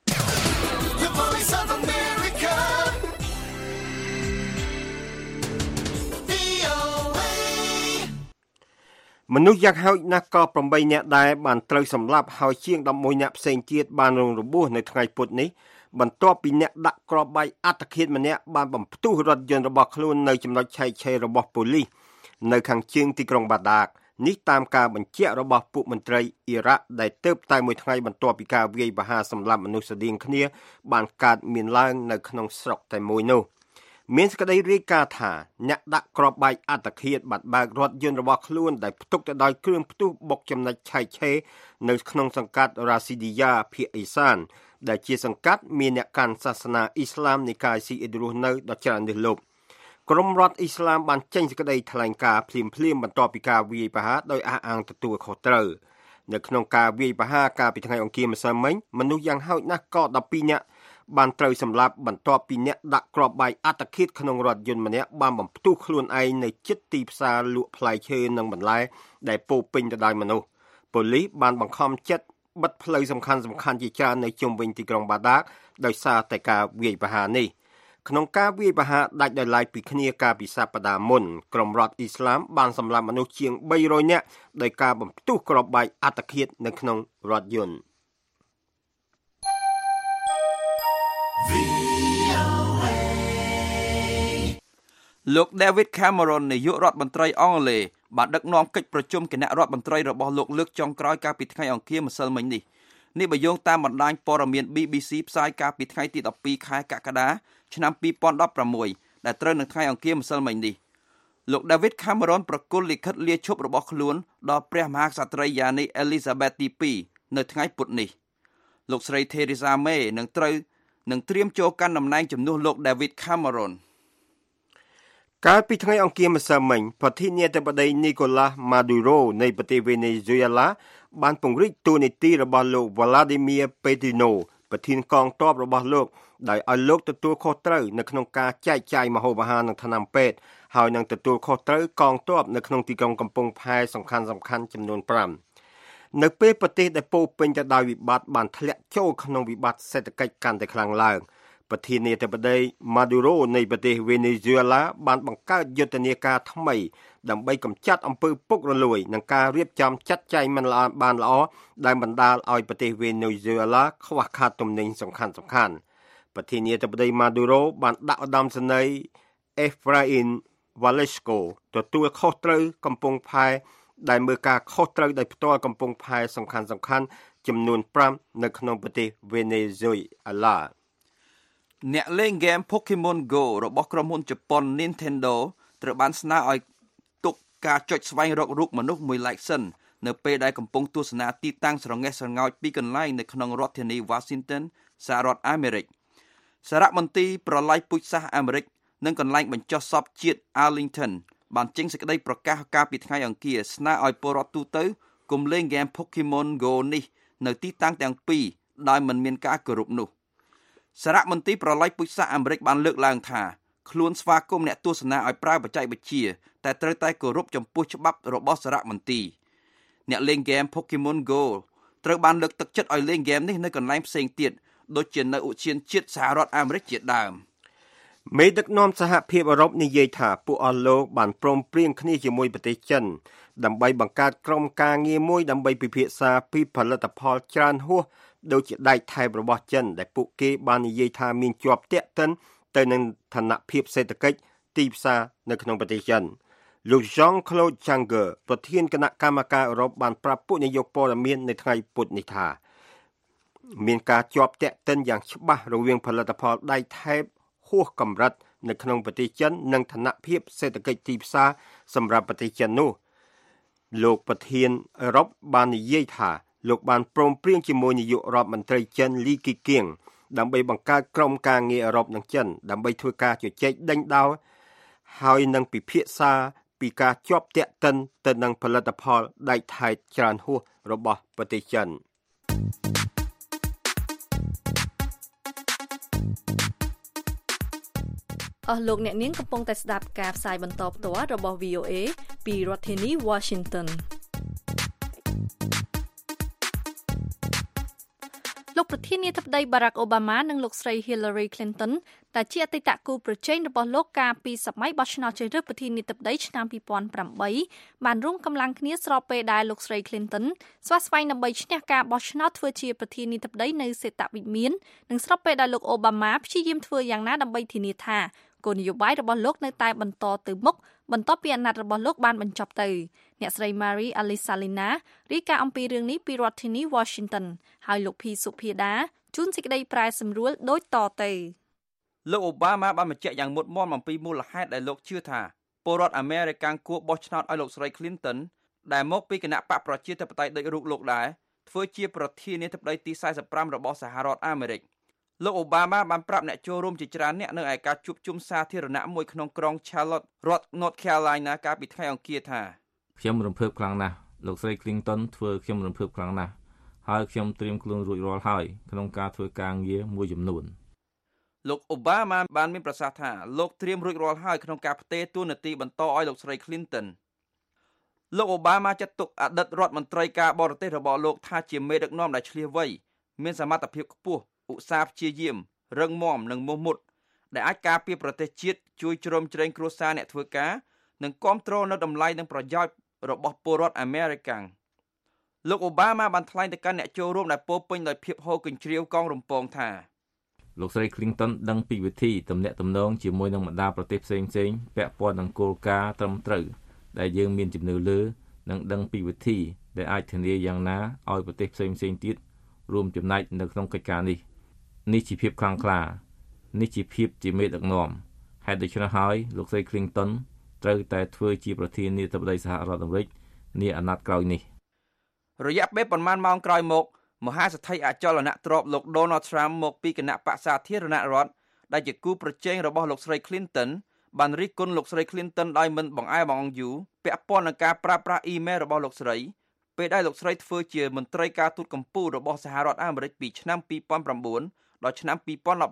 មនុស្សយ៉ាងហោចណាស់ក៏8នាក់ដែរបានត្រូវសម្លាប់ហើយជាង11នាក់ផ្សេងទៀតបានរងរបួសនៅថ្ងៃពុធនេះបន្ទាប់ពីអ្នកដាក់គ្រាប់បែកអត្តឃាតម្នាក់បានបំផ្ទុះរថយន្តរបស់ខ្លួននៅចំណុចឆែកឆេររបស់ប៉ូលីសនៅខាងជើងទីក្រុងបាដាកនេះតាមការបញ្ជាក់របស់ពួកមន្ត្រីអ៊ីរ៉ាក់ដែលទើបតែមួយថ្ងៃបន្ទាប់ពីការវាយប្រហារសម្លាប់មនុស្សស្តៀងគ្នាបានកើតមានឡើងនៅក្នុងស្រុកតែមួយនោះមានសេចក្តីរាយការណ៍ថាអ្នកដាក់គ្រាប់បែកអត្តឃាតបានបើករថយន្តរបស់ខ្លួនដែលផ្ទុកទៅដោយគ្រឿងផ្ទុះបុកចំណុចឆែកឆេរនៅក្នុងសង្កាត់រ៉ាស៊ីឌីយ៉ាភាគឦសានដែលជាសង្កាត់មានអ្នកកាន់សាសនាអ៊ីស្លាមនិកាយស៊ីអ៊ីតរស់នៅដ៏ច្រើនលើសលប់ក្រុមរដ្ឋអ៊ីស្លាមបានចេញសេចក្តីថ្លែងការណ៍ភ្លាមៗបន្ទាប់ពីការវាយប្រហារដោយអះអាងទទួលខុសត្រូវនៅក្នុងការវាយប្រហារកាលពីថ្ងៃអង្គារម្សិលមិញមនុស្សយ៉ាងហោចណាស់ក៏12នាក់បានត្រូវសម្លាប់បន្ទាប់ពីអ្នកដាក់គ្រាប់បែកអត្តឃាតក្នុងរថយន្តម្នាក់បានបំផ្ទុះខ្លួនឯងនៅជិតទីផ្សារលក់ផ្លែឈើនិងបន្លែដែលពោពេញទៅដោយមនុស្សប៉ូលីសបានបង្ខំចិត្តបិទផ្លូវសំខាន់ជាច្រើននៅជុំវិញទីក្រុងបាដាកដោយសារតែការវាយប្រហារនេះក្នុងការវាយប្រហារដាច់ដោយឡែកពីគ្នាកាលពីសប្តាហ៍មុនក្រុមរដ្ឋអ៊ីស្លាមបានសម្លាប់មនុស្សជាង300នាក់ដោយការបំផ្ទុះគ្រាប់បែកអត្តឃាតនៅក្នុងរថយន្តលោក David Cameron នាយករដ្ឋមន្ត្រីអង់គ្លេសបានដឹកនាំកិច្ចប្រជុំគណៈរដ្ឋមន្ត្រីរបស់លោកលើកចុងក្រោយកាលពីថ្ងៃអង្គារម្សិលមិញនេះបើយោងតាមបណ្ដាញព័ត៌មាន BBC ផ្សាយកាលពីថ្ងៃទី12ខែកក្កដាឆ្នាំ2016ដែលត្រូវនឹងថ្ងៃអង្គារម្សិលមិញនេះលោក David Cameron ប្រគល់លិខិតលាឈប់របស់ខ្លួនដល់ព្រះមហាក្សត្រីយ៉ានី Elizabeth ទី2នៅថ្ងៃពុធនេះលោកស្រី Theresa May នឹងត្រៀមចូលកាន់តំណែងជំនួសលោក David Cameron កាលពីថ្ងៃអង្គារម្សិលមិញប្រធានាធិបតី Nicolas Maduro នៃប្រទេស Venezuela បានពង្រីកតួនាទីរបស់លោក Vladimir Petino ប្រធានកងទ័ពរបស់លោកដោយឲ្យលោកទទួលខុសត្រូវនៅក្នុងការចែកចាយម្ហូបអាហារនិងថ្នាំពេទ្យហើយនឹងទទួលខុសត្រូវកងទ័ពនៅក្នុងទីក្រុងកំពង់ផែសំខាន់ចំនួន5នៅពេលប្រទេសដែលពោពេញទៅដោយវិបត្តិបានធ្លាក់ចូលក្នុងវិបត្តិសេដ្ឋកិច្ចកាន់តែខ្លាំងឡើងប្រធានាធិបតី Maduro នៃប្រទេស Venezuela បានបង្កើតយុទ្ធនាការថ្មីដើម្បីកម្ចាត់អំពើពុករលួយនិងការរៀបចំចាត់ចែងមិនបានល្អដែលបណ្ដាលឲ្យប្រទេស Venezuela ខ្វះខាតទំនិញសំខាន់ប្រធានាធិបតី Maduro បានដាក់ឧត្តមសេនីយ៍ Efraín Velasco ទទួលខុសត្រូវកំពង់ផែដែលមើលការខុសត្រូវដោយផ្ទាល់កំពង់ផែសំខាន់ចំនួន5នៅក្នុងប្រទេស Venezuela អ្នកលេងហ្គេម Pokemon Go របស់ក្រុមហ៊ុនជប៉ុន Nintendo ត្រូវបានស្នើឲ្យទុកការចុចស្វែងរករូបមនុស្សមួយឡែកសិននៅពេលដែលកំពុងទស្សនាទីតាំងស្រងេះស្រងោចពីកន្លែងនៅក្នុងរដ្ឋធានី Washington សហរដ្ឋអាមេរិកសារមន្ត្រីប្រឡាយពូជសាសន៍អាមេរិកនិងកន្លែងបញ្ចុះសពជាតិ Arlington បានចេញសេចក្តីប្រកាសកាលពីថ្ងៃអង្គារស្នើឲ្យពលរដ្ឋទូទៅកុំលេងហ្គេម Pokemon Go នេះនៅទីតាំងទាំងពីរដោយមិនមានការគោរពនោះសារមន្ត្រីប្រឡាយពូជសាសន៍អាមេរិកបានលើកឡើងថាខ្លួនស្វាគមន៍អ្នកទស្សនាឲ្យប្រើបច្ចេកវិទ្យាតែត្រូវតែគោរពចំពោះច្បាប់របស់សារមន្ត្រីអ្នកលេងហ្គេម Pokemon Go ត្រូវបានលើកទឹកចិត្តឲ្យលេងហ្គេមនេះនៅកន្លែងផ្សេងទៀតដូចជានៅឧទ្យានជាតិសហរដ្ឋអាមេរិកជាដើមមេដឹកនាំសហភាពអឺរ៉ុបនិយាយថាពួកអស់លោកបានព្រមព្រៀងគ្នាជាមួយប្រទេសចិនដើម្បីបង្កើតក្រុមការងារមួយដើម្បីពិភាក្សាពីផលិតផលច្រើនហួសដូចជាដែកថែបរបស់ចិនដែលពួកគេបាននិយាយថាមានជាប់ទាក់ទិនទៅនឹងឋានភាពសេដ្ឋកិច្ចទីផ្សារនៅក្នុងប្រទេសចិនលោក Jean-Claude Juncker ប្រធានគណៈកម្មការអឺរ៉ុបបានប្រាប់ពួកនាយកព័ត៌មាននៅថ្ងៃពុធនេះថាមានការជាប់ទាក់ទិនយ៉ាងច្បាស់រវាងផលិតផលដែកថែបហួសកម្រិតនៅក្នុងប្រទេសចិននិងឋានភាពសេដ្ឋកិច្ចទីផ្សារសម្រាប់ប្រទេសចិននោះលោកប្រធានអឺរ៉ុបបាននិយាយថាលោកបានព្រមព្រៀងជាមួយនាយករដ្ឋមន្ត្រីចិនលីគីគៀងដើម្បីបង្កើតក្រុមការងារអឺរ៉ុបនិងចិនដើម្បីធ្វើការជជែកដេញដោលហើយនឹងពិភាក្សាពីការជាប់ទាក់ទិនទៅនឹងផលិតផលដែកថែបច្រើនហួសរបស់ប្រទេសចិនអស់លោកអ្នកនាងកំពុងតែស្ដាប់ការផ្សាយបន្តផ្ទាល់របស់ VOA ពីរដ្ឋធានី Washingtonលោកប្រធានាធិបតី Barack Obama និងលោកស្រី Hillary Clinton ដែលជាអតីតគូប្រជែងរបស់លោកកាលពីសម័យបោះឆ្នោតជ្រើសរើសប្រធានាធិបតីឆ្នាំ2008បានរួមកម្លាំងគ្នាស្របពេលដែលលោកស្រី Clinton ស្វាស្វែងដើម្បីឈ្នះការបោះឆ្នោតធ្វើជាប្រធានាធិបតីនៅសេតវិមាននិងស្របពេលដែលលោក Obama ព្យាយាមធ្វើយ៉ាងណាដើម្បីធានាថាគោលនយោបាយរបស់លោកនៅតែបន្តទៅមុខបន្ទាប់ពីអាណត្តិរបស់លោកបានបញ្ចប់ទៅអ្នកស្រី Marie Alice Salina រាយការណ៍អំពីរឿងនេះពីរដ្ឋធានី Washington ហើយលោកភីសុភាដាជួនសេចក្តីប្រែសម្រួលដូចតទៅលោកអូបាម៉ាបានបញ្ជាក់យ៉ាងមុតមមអំពីមូលហេតុដែលលោកជឿថាពលរដ្ឋអាមេរិកគួរបោះឆ្នោតឲ្យលោកស្រី Clinton ដែលមកពីគណៈបកប្រជាធិបតេយ្យដូចរូបលោកដែរធ្វើជាប្រធានាធិបតីទី45របស់សហរដ្ឋអាមេរិកលោកអូបាម៉ាបានប្រាប់អ្នកចូលរួមជាច្រើនអ្នកនៅឯការជួបជុំសាធារណៈមួយក្នុងក្រុង Charlotte រដ្ឋ North Carolina កាលពីថ្ងៃអង្គារថាខ្ញុំរំភើបខ្លាំងណាស់លោកស្រី Clinton ធ្វើខ្ញុំរំភើបខ្លាំងណាស់ហើយខ្ញុំត្រៀមខ្លួនរួចរាល់ហើយក្នុងការធ្វើការងារមួយចំនួនលោកអូបាម៉ាបានមានប្រសាសន៍ថាលោកត្រៀមរួចរាល់ហើយក្នុងការផ្ទេរតួនាទីបន្តឲ្យលោកស្រី Clinton លោកអូបាម៉ាចាត់ទុកអតីតរដ្ឋមន្ត្រីការបរទេសរបស់លោកថាជាមេដឹកនាំដែលឆ្លៀសវៃមានសមត្ថភាពខ្ពស់ឧស្សាហ៍ព្យាយាមរឹងមាំនិងមោះមុតដែលអាចការពារប្រទេសជាតិជួយជ្រោមជ្រែងគ្រួសារអ្នកធ្វើការនិងគាំទ្រនៅតម្លៃនិងប្រយោជន៍របស់ពលរដ្ឋអាមេរិកលោកអូបាម៉ាបានថ្លែងទៅកាន់អ្នកចូលរួមដែលពោពេញដោយភាពហូរកញ្ជ្រៀវកងរំពងថាលោកស្រី Clinton ដឹងពីវិធីទំនាក់ទំនងជាមួយនឹងបណ្ដាប្រទេសផ្សេងៗពាក់ព័ន្ធនឹងគោលការណ៍ត្រឹមត្រូវដែលយើងមានជំនឿលើនិងដឹងពីវិធីដែលអាចធានាយ៉ាងណាឲ្យប្រទេសផ្សេងៗទៀតរួមចំណែកនៅក្នុងកិច្ចការនេះជាភាពខ្លាំងក្លានេះជាភាពជាមេដឹកនាំហេតុដូច្នេះហើយលោកស្រី Clinton ត្រូវតែធ្វើជាប្រធានាធិបតីសហរដ្ឋអាមេរិកនាអាណត្តិក្រោយនេះរយៈពេលប្រមាណម៉ោងក្រោយមកមហាសេដ្ឋីអចលនទ្រព្យលោក Donald Trump មកពីគណៈបក្សសាធារណរដ្ឋដែលជាគូប្រជែងរបស់លោកស្រី Clinton បានរិះគន់លោកស្រី Clinton ដោយមិនបង្អែបង្អង់យូរពាក់ព័ន្ធនឹងការប្រើប្រាស់អ៊ីមែលរបស់លោកស្រីពេលដែលលោកស្រីធ្វើជាមន្ត្រីការទូតកម្ពុជារបស់សហរដ្ឋអាមេរិកពីឆ្នាំ2009ដល់ឆ្នាំ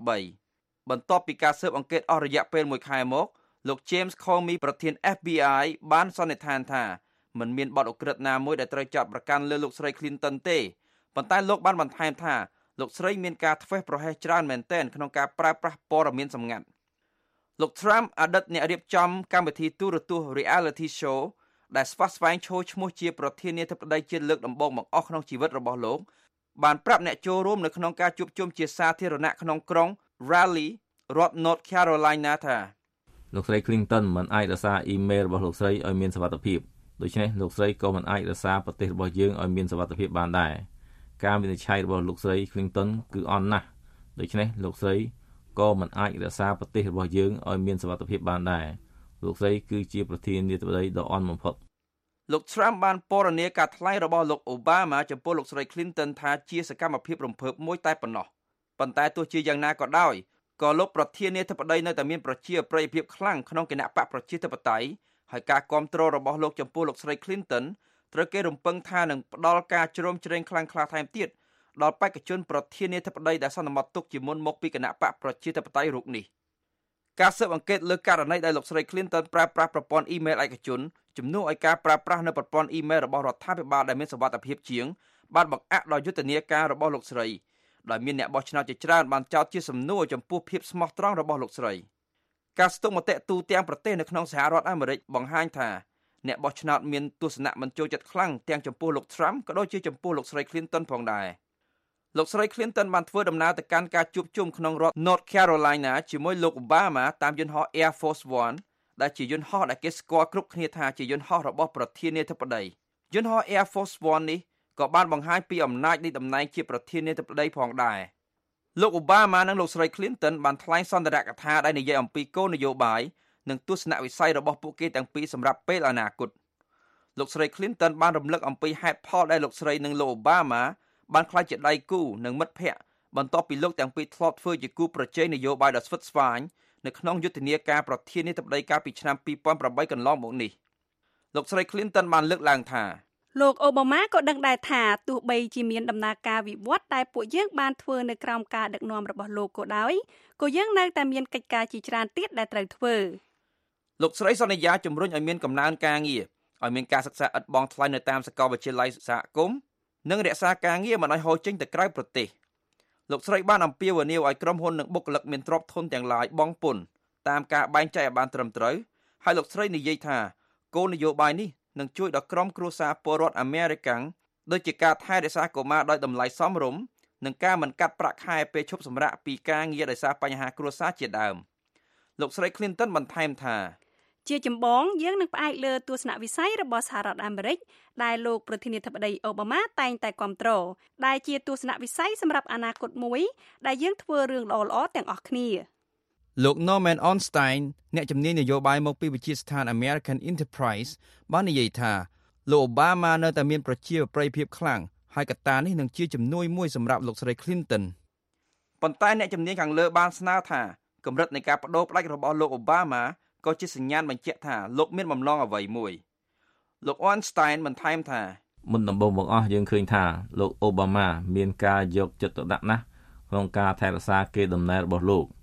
2013បន្ទាប់ពីការស៊ើបអង្កេតអស់រយៈពេល1ខែមកលោក James Comey ប្រធាន FBI បានសន្និដ្ឋានថាមិនមានបទឧក្រិដ្ឋណាមួយដែលត្រូវចាប់ប្រកាន់លើលោកស្រី Clinton ទេប៉ុន្តែលោកបានបន្ថែមថាលោកស្រីមានការធ្វេសប្រហែសច្រើនមែនទែនក្នុងការប្រើប្រាស់ព័ត៌មានសម្ងាត់លោក Trump អតីតអ្នករៀបចំកម្មវិធីទូរទស្សន៍ Reality Show ដែលស្វាស្វែងឈរឈ្មោះជាប្រធានាធិបតីជាលើកដំបូងបង្អស់ក្នុងជីវិតរបស់លោកបានប្រាប់អ្នកចូលរួមនៅក្នុងការជួបជុំជាសាធារណៈក្នុងក្រុង Raleigh រដ្ឋ North Carolina ថាលោកស្រី Clinton មិនអាចរក្សាអ៊ីមែលរបស់លោកស្រីឲ្យមានសុវត្ថិភាពដូច្នេះលោកស្រីក៏មិនអាចរក្សាប្រទេសរបស់យើងឲ្យមានសុវត្ថិភាពបានដែរការវិនិច្ឆ័យរបស់លោកស្រី Clinton គឺអន់ណាស់ដូច្នេះលោកស្រីក៏មិនអាចរក្សាប្រទេសរបស់យើងឲ្យមានសុវត្ថិភាពបានដែរលោកស្រីគឺជាប្រធានាធិបតីដ៏អន់បំផុតលោក Trump បានពណ៌នាការថ្លែងរបស់លោក Obama ចំពោះលោកស្រី Clinton ថាជាសកម្មភាពរំភើបមួយតែប៉ុណ្ណោះប៉ុន្តែទោះជាយ៉ាងណាក៏ដោយក៏លោកប្រធានាធិបតីនៅតែមានប្រជាប្រិយភាពខ្លាំងក្នុងគណៈបកប្រជាធិបតេយ្យហើយការគាំទ្ររបស់លោកចំពោះលោកស្រី Clinton ត្រូវគេរំពឹងថានឹងផ្ដល់ការជ្រោមជ្រែងខ្លាំងក្លាថែមទៀតដល់បេក្ខជនប្រធានាធិបតីដែលសន្មតទុកជាមុនមកពីគណៈបកប្រជាធិបតេយ្យរូបនេះការស៊ើបអង្កេតលើករណីដែលលោកស្រី Clinton ប្រើប្រាស់ប្រព័ន្ធអ៊ីមែលឯកជនជំនួសឲ្យការប្រើប្រាស់នៅប្រព័ន្ធអ៊ីមែលរបស់រដ្ឋាភិបាលដែលមានសុវត្ថិភាពជាងបានបង្អាក់ដល់យុទ្ធនាការរបស់លោកស្រីដោយមានអ្នកបោះឆ្នោតជាច្រើនបានចោទជាសំណួរចំពោះភាពស្មោះត្រង់របស់លោកស្រីការស្ទង់មតិទូទាំងប្រទេសនៅក្នុងសហរដ្ឋអាមេរិកបង្ហាញថាអ្នកបោះឆ្នោតមានទស្សនៈមិនចូលចិត្តខ្លាំងទាំងចំពោះលោក Trump ក៏ដូចជាចំពោះលោកស្រី Clinton ផងដែរលោកស្រី Clinton បានធ្វើដំណើរទៅកាន់ការជួបជុំក្នុងរដ្ឋ North Carolina ជាមួយលោក Obama តាមយន្តហោះ Air Force One ដែលជាយន្តហោះដែលគេស្គាល់គ្រប់គ្នាថាជាយន្តហោះរបស់ប្រធានាធិបតីយន្តហោះ Air Force One នេះក៏បានបង្ហាញពីអំណាចនៃតំណែងជាប្រធានាធិបតីផងដែរលោក Obama និងលោកស្រី Clinton បានថ្លែងសន្ទរកថាដែលនិយាយអំពីគោលនយោបាយនិងទស្សនវិស័យរបស់ពួកគេទាំងពីរសម្រាប់ពេលអនាគតលោកស្រី Clinton បានរំលឹកអំពីហេតុផលដែលលោកស្រីនិងលោក Obama បានក្លាយជាដៃគូនិងមិត្តភ័ក្តិបន្ទាប់ពីលោកទាំងពីរធ្លាប់ធ្វើជាគូប្រជែងនយោបាយដ៏ស្វិតស្វាញនៅក្នុងយុទ្ធនាការប្រធានាធិបតីកាលពីឆ្នាំ2008កន្លងមកនេះលោកស្រី Clinton បានលើកឡើងថាលោកអូបាម៉ាក៏ដឹងដែរថាទោះបីជាមានដំណើរការវិវត្តដែលពួកយើងបានធ្វើនៅក្រោមការដឹកនាំរបស់លោកក៏ដោយក៏យើងនៅតែមានកិច្ចការជាច្រើនទៀតដែលត្រូវធ្វើលោកស្រីសន្យាជំរុញឲ្យមានកំណើនការងារឲ្យមានការសិក្សាឥតបង់ថ្លៃនៅតាមសាកលវិទ្យាល័យសហគមន៍និងរក្សាការងារមិនឲ្យហូរចេញទៅក្រៅប្រទេសលោកស្រីបានអំពាវនាវឲ្យក្រុមហ៊ុននិងបុគ្គលិកមានទ្រព្យធនទាំងឡាយបង់ពន្ធតាមការបែងចែកឲ្យបានត្រឹមត្រូវហើយលោកស្រីនិយាយថាគោលនយោបាយនេះនឹងជួយដល់ក្រុមគ្រួសារពលរដ្ឋអាមេរិកាំងដូចជាការថែរក្សាកុមារដោយតម្លៃសមរម្យនិងការមិនកាត់ប្រាក់ខែពេលឈប់សម្រាកពីការងារដោយសារបញ្ហាគ្រួសារជាដើមលោកស្រី Clinton បន្ថែមថាជាចម្បងយើងនឹងផ្អែកលើទស្សនវិស័យរបស់សហរដ្ឋអាមេរិកដែលលោកប្រធានាធិបតីអូបាម៉ាតែងតែគាំទ្រដែលជាទស្សនវិស័យសម្រាប់អនាគតមួយដែលយើងធ្វើរឿងល្អៗទាំងអស់គ្នាលោក Norman Ornstein អ្នកជំនាញនយោបាយមកពីវិទ្យាស្ថាន American Enterprise បាននិយាយថាលោក Obama នៅតែមានប្រជាប្រិយភាពខ្លាំងហើយកត្តានេះនឹងជាជំនួយមួយសម្រាប់លោកស្រី Clinton ប៉ុន្តែអ្នកជំនាញខាងលើបានស្នើថាកម្រិតនៃការបដូរផ្ដាច់របស់លោក Obama ក៏ជាសញ្ញាណបញ្ជាក់ថាលោកមានបំណងអ្វីមួយលោក Ornstein បន្ថែមថាមុនដំបូងបង្អស់យើងឃើញថាលោក Obama មានការយកចិត្តទុកដាក់ណាស់ក្នុងការថែរក្សាកេរដំណែលរបស់លោក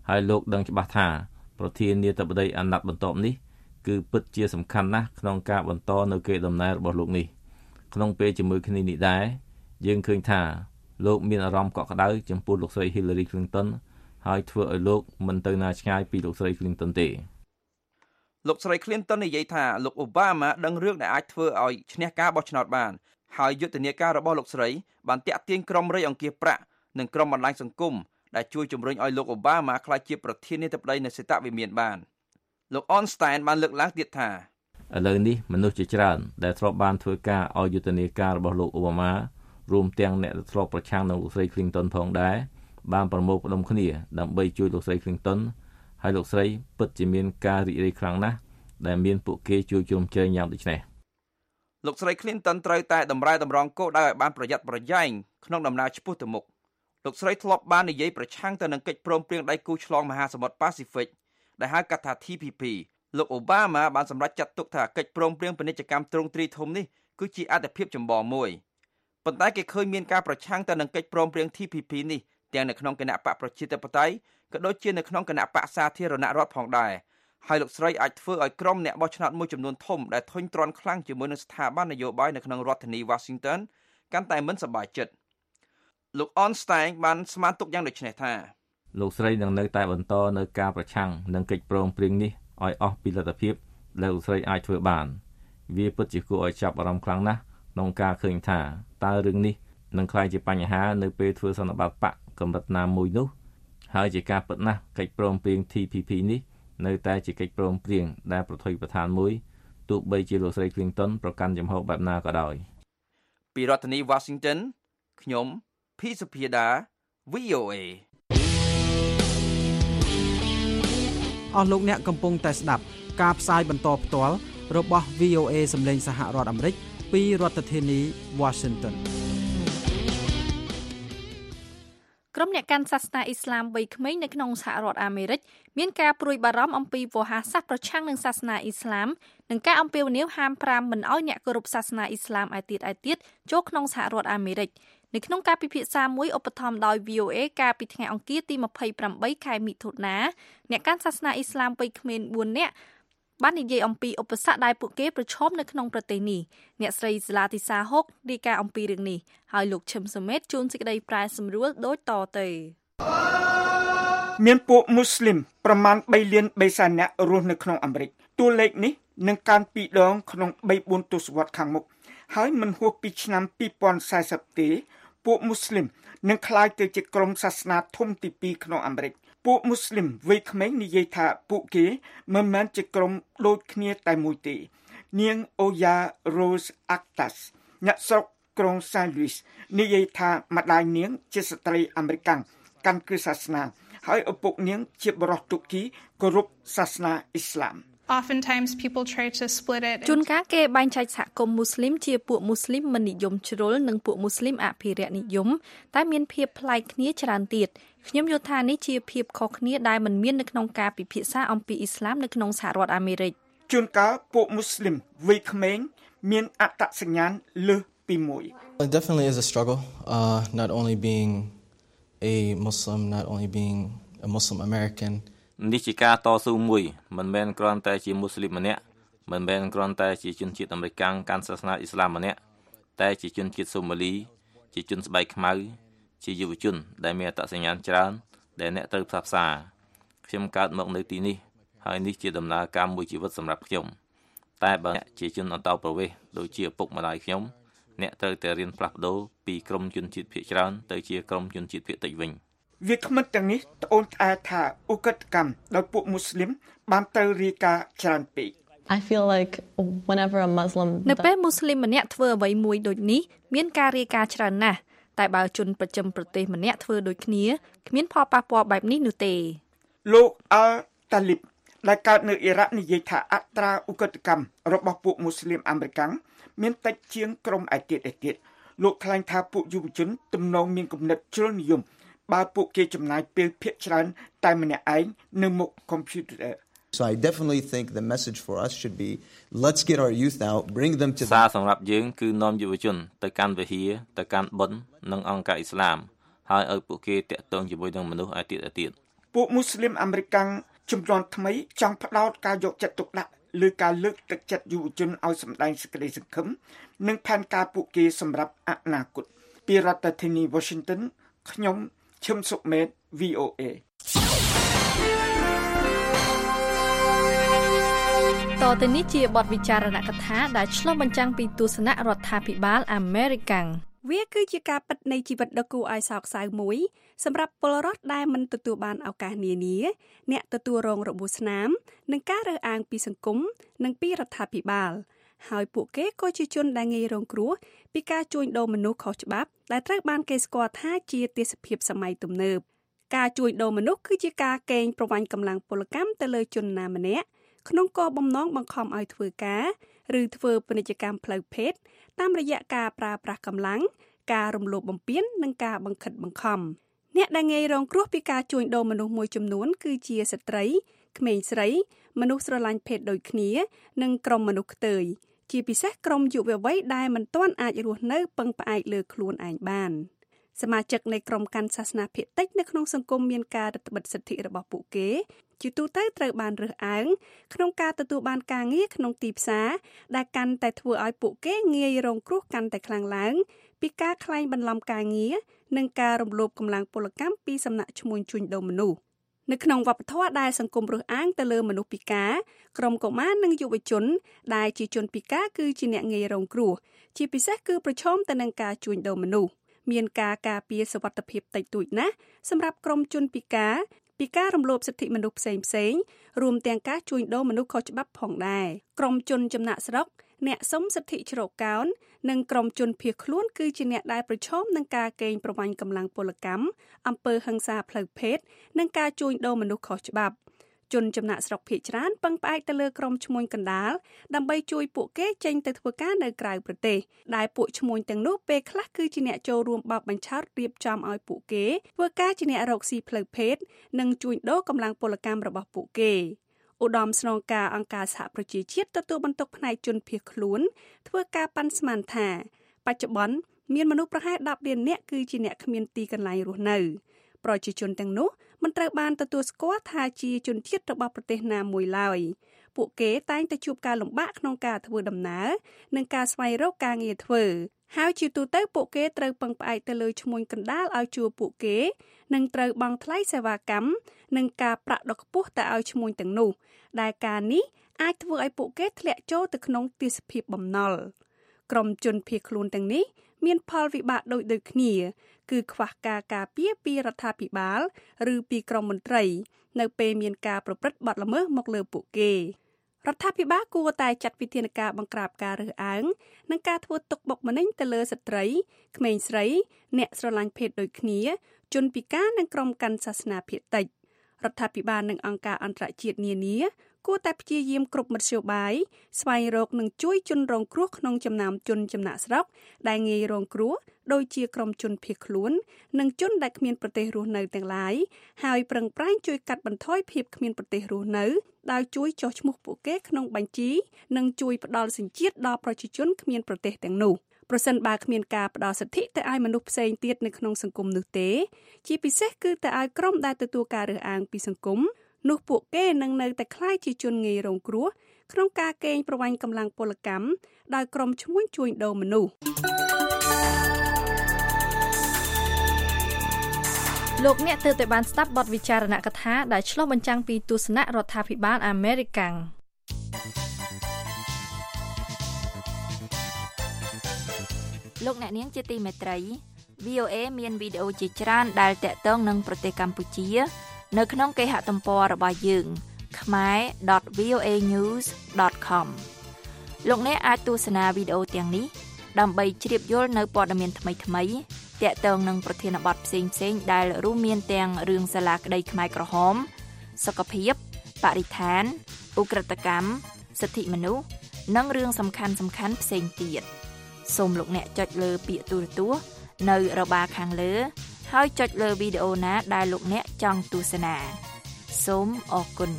ហើយលោកដឹងច្បាស់ថាប្រធានាធិបតីអាណត្តិបន្ទាប់នេះគឺពិតជាសំខាន់ណាស់ក្នុងការបន្តនៅកេរដំណែលរបស់លោកនេះក្នុងពេលជាមួយគ្នានេះដែរយើងឃើញថាលោកមានអារម្មណ៍កក់ក្ដៅចំពោះលោកស្រី Hillary Clinton ហើយធ្វើឲ្យលោកមិនទៅណាឆ្ងាយពីលោកស្រី Clinton ទេលោកស្រី Clinton និយាយថាលោក Obama ដឹងរឿងដែលអាចធ្វើឲ្យឈ្នះការបោះឆ្នោតបានហើយយុទ្ធនាការរបស់លោកស្រីបានតាក់ទាញក្រុមរៃអង្គាសប្រាក់និងក្រុមបណ្ដាញសង្គមដែលជួយជំរុញឲ្យលោក Obama ក្លាយជាប្រធានាធិបតីនៃសេតវិមានបានលោក Ornstein បានលើកឡើងទៀតថាឥឡូវនេះមនុស្សជាច្រើនដែលធ្លាប់បានធ្វើការឲ្យយុទ្ធនាការរបស់លោក Obama រួមទាំងអ្នកដែលធ្លាប់ប្រឆាំងនឹងលោកស្រី Clinton ផងដែរបានប្រមូលផ្ដុំគ្នាដើម្បីជួយលោកស្រី Clinton ហើយលោកស្រីពិតជាមានការរីករាយខ្លាំងណាស់ដែលមានពួកគេជួយជ្រោមជ្រែងយ៉ាងដូចនេះលោកស្រី Clinton ត្រូវតែតម្រែតម្រង់គោលដៅឲ្យបានប្រយ័ត្នប្រយែងក្នុងដំណើរឆ្ពោះទៅមុខលោកស្រីធ្លាប់បាននិយាយប្រឆាំងទៅនឹងកិច្ចព្រមព្រៀងដៃគូឆ្លងមហាសមុទ្រប៉ាស៊ីហ្វិកដែលហៅកាត់ថា TPP លោក Obama បានសម្រេចចាត់ទុកថាកិច្ចព្រមព្រៀងពាណិជ្ជកម្មទ្រង់ទ្រាយធំនេះគឺជាអាទិភាពចម្បងមួយប៉ុន្តែគេឃើញមានការប្រឆាំងទៅនឹងកិច្ចព្រមព្រៀង TPP នេះទាំងនៅក្នុងគណៈបកប្រជាធិបតេយ្យក៏ដូចជានៅក្នុងគណៈបកសាធារណរដ្ឋផងដែរហើយលោកស្រីអាចធ្វើឲ្យក្រុមអ្នកបោះឆ្នោតមួយចំនួនធំដែលធុញទ្រាន់ខ្លាំងជាមួយនឹងស្ថាប័ននយោបាយនៅក្នុងរដ្ឋធានី Washington កាន់តែមិនសប្បាយចិត្តលោក Ornstein បានស្មានទុកយ៉ាងដូចនេះថាលោកស្រីនឹងនៅតែបន្តនៅការប្រឆាំងនឹងកិច្ចព្រមព្រៀងនេះឲ្យអស់ពីលទ្ធភាពដែលលោកស្រីអាចធ្វើបានវាពិតជាគួរឲ្យចាប់អារម្មណ៍ខ្លាំងណាស់ក្នុងការឃើញថាតើរឿងនេះនឹងក្លាយជាបញ្ហានៅពេលធ្វើសន្និបាតបកកម្រិតណាមួយនោះហើយជាការពិតណាស់កិច្ចព្រមព្រៀង TPP នេះនៅតែជាកិច្ចព្រមព្រៀងដែលប្រថុយប្រឋានមួយទោះបីជាលោកស្រី Clinton ប្រកាន់ជំហរបែបណាក៏ដោយពីរដ្ឋធានី Washington ខ្ញុំភីសុភាដា VOA អស់លោកអ្នកកំពុងតែស្ដាប់ការផ្សាយបន្តផ្ទាល់របស់ VOA សម្លេងសហរដ្ឋអាមេរិកពីរដ្ឋធានី Washington ក្រុមអ្នកកាន់សាសនាអ៊ីស្លាមវ័យក្មេងនៅក្នុងសហរដ្ឋអាមេរិកមានការព្រួយបារម្ភអំពីវោហារសាស្ត្រប្រឆាំងនឹងសាសនាអ៊ីស្លាមនិងការអំពាវនាវហាម5មិនឲ្យអ្នកគោរពសាសនាអ៊ីស្លាមឯទៀតចូលក្នុងសហរដ្ឋអាមេរិកនៅក្នុងការពិភាក្សាមួយឧបត្ថម្ភដោយ VOA កាលពីថ្ងៃអង្គារទី28ខែមិថុនាអ្នកកាន់សាសនាអ៊ីស្លាមវ័យក្មេង4នាក់បាននិយាយអំពីឧបសគ្គដែលពួកគេប្រឈមនៅក្នុងប្រទេសនេះអ្នកស្រីសាឡាទីសាហុករាយការណ៍អំពីរឿងនេះហើយលោកឈឹមសមេតជួនសេចក្តីប្រែសម្រួលដូចតទៅមានពួកមូស្លីមប្រមាណ3លាន3សែននាក់រស់នៅក្នុងអាមេរិកតួលេខនេះនឹងកើន2ដងក្នុង 3-4 ទសវត្សរ៍ខាងមុខហើយមិនហួសពីឆ្នាំ2040ទេពួកមូស្លីមនឹងក្លាយទៅជាក្រុមសាសនាធំទី2ក្នុងអាមេរិកពួកមូស្លីមវ័យក្មេងនិយាយថាពួកគេមិនមែនជាក្រុមដូចគ្នាតែមួយទេនាងអូយ៉ារ៉ូសអាក់តាសអ្នកស្រុកក្រុងសានលូវីសនិយាយថាម្ដាយនាងជាស្ត្រីអាមេរិកកាន់គ្រិស្តសាសនាហើយឪពុកនាងជាបរិសុទ្ធទុគីគោរពសាសនាអ៊ីស្លាម Oftentimes people try to split it ជួនកាលគេបែងចែកសហគមន៍មូស្លីមជាពួកមូស្លីមមិននិយមជ្រុលនិងពួកមូស្លីមអភិរក្សនិយមតែមានភាពប្លែកគ្នាច្រើនទៀតខ្ញុំយល់ថានេះជាភាពខុសគ្នាដែលមិនមាននៅក្នុងការពិភាក្សាអំពីអ៊ីស្លាមនៅក្នុងសហរដ្ឋអាមេរិកជួនកាលពួកមូស្លីមវ័យក្មេងមានអត្តសញ្ញាណលើសពីមួយ It definitely is a struggle not only being a Muslim not only being a Muslim American នេះជាការតស៊ូមួយមិនមែនគ្រាន់តែជាមូស្លីមម្នាក់មិនមែនគ្រាន់តែជាជនជាតិអាមេរិកកាន់សាសនាអ៊ីស្លាមម្នាក់តែជាជនជាតិសូម៉ាលីជាជនស្បែកខ្មៅជាយុវជនដែលមានអត្តសញ្ញាណច្រើនដែលអ្នកត្រូវផ្សះផ្សាខ្ញុំកើតមកនៅទីនេះហើយនេះជាដំណើរការមួយជីវិតសម្រាប់ខ្ញុំតែបើអ្នកជាជនអន្តោប្រវេសន៍ដូចជាឪពុកម្ដាយខ្ញុំអ្នកត្រូវតែរៀនផ្លាស់ប្ដូរពីក្រុមជនជាតិភាគច្រើនទៅជាក្រុមជនជាតិភាគតិចវិញវាគ្មិនទាំងនេះត្អូញត្អែថាឧក្រិដ្ឋកម្មដោយពួកមូស្លីមបានត្រូវរាយការណ៍ច្រើនពេក I feel like whenever a Muslim នៅពេលមូស្លីមម្នាក់ធ្វើអ្វីមួយដូចនេះមានការរាយការណ៍ច្រើនណាស់តែបើជនប្រចាំប្រទេសម្នាក់ធ្វើដូចគ្នាគ្មានផលប៉ះពាល់បែបនេះនោះទេលោកអល់តាលីបដែលកើតនៅអ៊ីរ៉ាក់និយាយថាអត្រាឧក្រិដ្ឋកម្មរបស់ពួកមូស្លីមអាមេរិកមានតិចជាងក្រុមឯទៀតលោកថ្លែងថាពួកយុវជនទំនងមានគំនិតជ្រុលនិយមបើពួកគេចំណាយពេលភាគច្រើនតែម្នាក់ឯងនៅមុខ computer So I definitely think the message for us should be let's get our youth out bring them to សារសម្រាប់យើងគឺនាំយុវជនទៅកាន់វិហារទៅកាន់បុណ្យនិងអង្គការអ៊ីស្លាមហើយឲ្យពួកគេតាក់ទងជាមួយនឹងមនុស្សឯទៀតពួកមូស្លីមអាមេរិកជំនាន់ថ្មីចង់ផ្ដោតការយកចិត្តទុកដាក់លើការលើកទឹកចិត្តយុវជនឲ្យសម្ដែងសេចក្តីសង្ឃឹមនិងផែនការពួកគេសម្រាប់អនាគតពីរដ្ឋធានី Washington ខ្ញុំឈឹមសុមេត VOA តទៅនេះជាបទវិចារណកថាដែលឆ្លុះបញ្ចាំងពីទស្សនៈរដ្ឋាភិបាលអាមេរិកវាគឺជាការពិតនៃជីវិតដ៏គួរឲ្យសោកសៅមួយសម្រាប់ពលរដ្ឋដែលមិនទទួលបានឱកាសនានាអ្នកទទួលរងរបួសស្នាមនិងការរើសអើងពីសង្គមនិងពីរដ្ឋាភិបាលហើយពួកគេក៏ជាជនដែលងាយរងគ្រោះពីការជួញដូរមនុស្សខុសច្បាប់ដែលត្រូវបានគេស្គាល់ថាជាទេសភាពសម័យទំនើបការជួញដូរមនុស្សគឺជាការកេងប្រវ័ញ្ចកម្លាំងពលកម្មទៅលើជនណាម្នាក់ក្នុងគោលបំណងបង្ខំឲ្យធ្វើការឬធ្វើពាណិជ្ជកម្មផ្លូវភេទតាមរយៈការប្រើប្រាស់កម្លាំងការរំលោភបំពាននិងការបង្ខិតបង្ខំអ្នកដែលងាយរងគ្រោះពីការជួញដូរមនុស្សមួយចំនួនគឺជាស្ត្រីក្មេងស្រីមនុស្សស្រឡាញ់ភេទដូចគ្នានិងក្រុមមនុស្សខ្ទើយជាពិសេសក្រុមយុវវ័យដែលមិនទាន់អាចរស់នៅពឹងផ្អែកលើខ្លួនឯងបានសមាជិកនៃក្រុមកាន់សាសនាភាគតិចនៅក្នុងសង្គមមានការរឹតបន្តឹងសិទ្ធិរបស់ពួកគេជាទូទៅត្រូវបានរើសអើងក្នុងការទទួលបានការងារក្នុងទីផ្សារដែលកាន់តែធ្វើឲ្យពួកគេងាយរងគ្រោះកាន់តែខ្លាំងឡើងពីការក្លែងបន្លំការងារនិងការរំលោភកម្លាំងពលកម្មពីសំណាក់ឈ្មួញជួញដូរមនុស្សនៅក្នុងវប្បធម៌ដែលសង្គមរើសអើងទៅលើមនុស្សពិការក្រុមកុមារនិងយុវជនដែលជាជនពិការគឺជាអ្នកងាយរងគ្រោះជាពិសេសគឺប្រឈមទៅនឹងការជួញដូរមនុស្សមានការការពារសុវត្ថិភាពតិចតួចណាស់សម្រាប់ក្រុមជនពិការពីការរំលោភសិទ្ធិមនុស្សផ្សេងៗរួមទាំងការជួញដូរមនុស្សខុសច្បាប់ផងដែរក្រុមជនចំណាក់ស្រុកអ្នកសុំសិទ្ធិជ្រកកោននិងក្រុមជនភៀសខ្លួនគឺជាអ្នកដែលប្រឈមនឹងការកេងប្រវ័ញ្ចកម្លាំងពលកម្មអំពើហិង្សាផ្លូវភេទនិងការជួញដូរមនុស្សខុសច្បាប់ជនចំណាក់ស្រុកភាគច្រើនពឹងផ្អែកទៅលើក្រុមឈ្មួញកណ្ដាលដើម្បីជួយពួកគេចេញទៅធ្វើការនៅក្រៅប្រទេសដែលពួកឈ្មួញទាំងនោះពេលខ្លះគឺជាអ្នកចូលរួមបោកបញ្ឆោតរៀបចំឲ្យពួកគេធ្វើការជាអ្នករកស៊ីផ្លូវភេទនិងជួញដូរកម្លាំងពលកម្មរបស់ពួកគេឧត្តមស្នងការអង្គការសហប្រជាជាតិទទួលបន្ទុកផ្នែកជនភៀសខ្លួនធ្វើការប៉ាន់ស្មានថាបច្ចុប្បន្នមានមនុស្សប្រហែល10លាននាក់គឺជាអ្នកគ្មានទីកន្លែងរស់នៅប្រជាជនទាំងនោះមិនត្រូវបានទទួលស្គាល់ថាជាជនជាតិរបស់ប្រទេសណាមួយឡើយពួកគេតែងតែជួបការលំបាកក្នុងការធ្វើដំណើរនិងការស្វែងរកការងារធ្វើហើយជាទូទៅពួកគេត្រូវពឹងផ្អែកទៅលើឈ្មួញកណ្ដាលឲ្យជួលពួកគេនិងត្រូវបង់ថ្លៃសេវាកម្មនិងការប្រាក់ដ៏ខ្ពស់ទៅឲ្យឈ្មួញទាំងនោះដែលការនេះអាចធ្វើឲ្យពួកគេធ្លាក់ចូលទៅក្នុងទេសភាពបំណុលក្រុមជនភៀសខ្លួនទាំងនេះមានផលវិបាកដូចគ្នាគឺខ្វះការការពារពីរដ្ឋាភិបាលឬពីក្រមមន្ត្រីនៅពេលមានការប្រព្រឹត្តបទល្មើសមកលើពួកគេរដ្ឋាភិបាលគួរតែចាត់វិធានការបង្ក្រាបការរើសអើងនិងការធ្វើទុកបុកម្នេញទៅលើស្ត្រីក្មេងស្រីអ្នកស្រឡាញ់ភេទដូចគ្នាជនពិការនិងក្រុមកាន់សាសនាភាគតិចរដ្ឋាភិបាលនិងអង្គការអន្តរជាតិនានាគួរតែព្យាយាមគ្រប់មធ្យោបាយស្វែងរកនិងជួយជនរងគ្រោះក្នុងចំណោមជនចំណាក់ស្រុកដែលងាយរងគ្រោះដូចជាក្រុមជនភៀសខ្លួននិងជនដែលគ្មានប្រទេសរស់នៅទាំងឡាយហើយប្រឹងប្រែងជួយកាត់បន្ថយភាពគ្មានប្រទេសរស់នៅដោយជួយចុះឈ្មោះពួកគេក្នុងបញ្ជីនិងជួយផ្ដល់សញ្ជាតិដល់ប្រជាជនគ្មានប្រទេសទាំងនោះប្រសិនបើគ្មានការផ្ដល់សិទ្ធិទៅឲ្យមនុស្សផ្សេងទៀតនៅក្នុងសង្គមនោះទេជាពិសេសគឺទៅឲ្យក្រុមដែលទទួលការរើសអើងពីសង្គមនោះពួកគេនឹងនៅតែក្លាយជាជនងាយរងគ្រោះក្នុងការកេងប្រវ័ញ្ចកម្លាំងពលកម្មដោយក្រុមឈ្មួញជួញដូរមនុស្សលោកអ្នកទើបតែបានស្ដាប់បទវិចារណកថាដែលឆ្លុះបញ្ចាំងពីទស្សនៈរដ្ឋាភិបាលអាមេរិកលោកអ្នកនាងជាទីមេត្រី VOA មានវីដេអូជាច្រើនដែលតាក់ទងនឹងប្រទេសកម្ពុជានៅក្នុងគេហទំព័ររបស់យើង khmer.voanews.com លោកអ្នកអាចទស្សនាវីដេអូទាំងនេះដើម្បីជ្រាបយល់នៅព័ត៌មានថ្មីៗតាក់ទងនឹងប្រធានបទផ្សេងៗដែលរួមមានទាំងរឿងសាលាក្តីខ្មែរក្រហមសុខភាពបរិស្ថានឧក្រិដ្ឋកម្មសិទ្ធិមនុស្សនិងរឿងសំខាន់ៗផ្សេងទៀតសូមលោកអ្នកចុចលើពាក្យទូរទស្សន៍នៅរបារខាងលើហើយចុចលើវីដេអូណាដែលលោកអ្នកចង់ទស្សនាសូមអរគុណ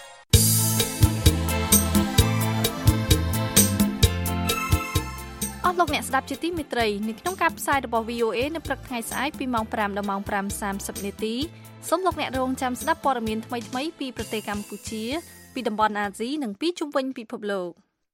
អលោកអ្នកស្ដាប់ជាទីមេត្រីនៅក្នុងការផ្សាយរបស់ VOA នៅព្រឹកថ្ងៃស្អែកពីម៉ោង 5 ដល់ម៉ោង 5:30 នាទីសូមលោកអ្នករងចាំស្ដាប់ព័ត៌មានថ្មីៗពីប្រទេសកម្ពុជាពីតំបន់អាស៊ីនិងពីជុំវិញពិភពលោក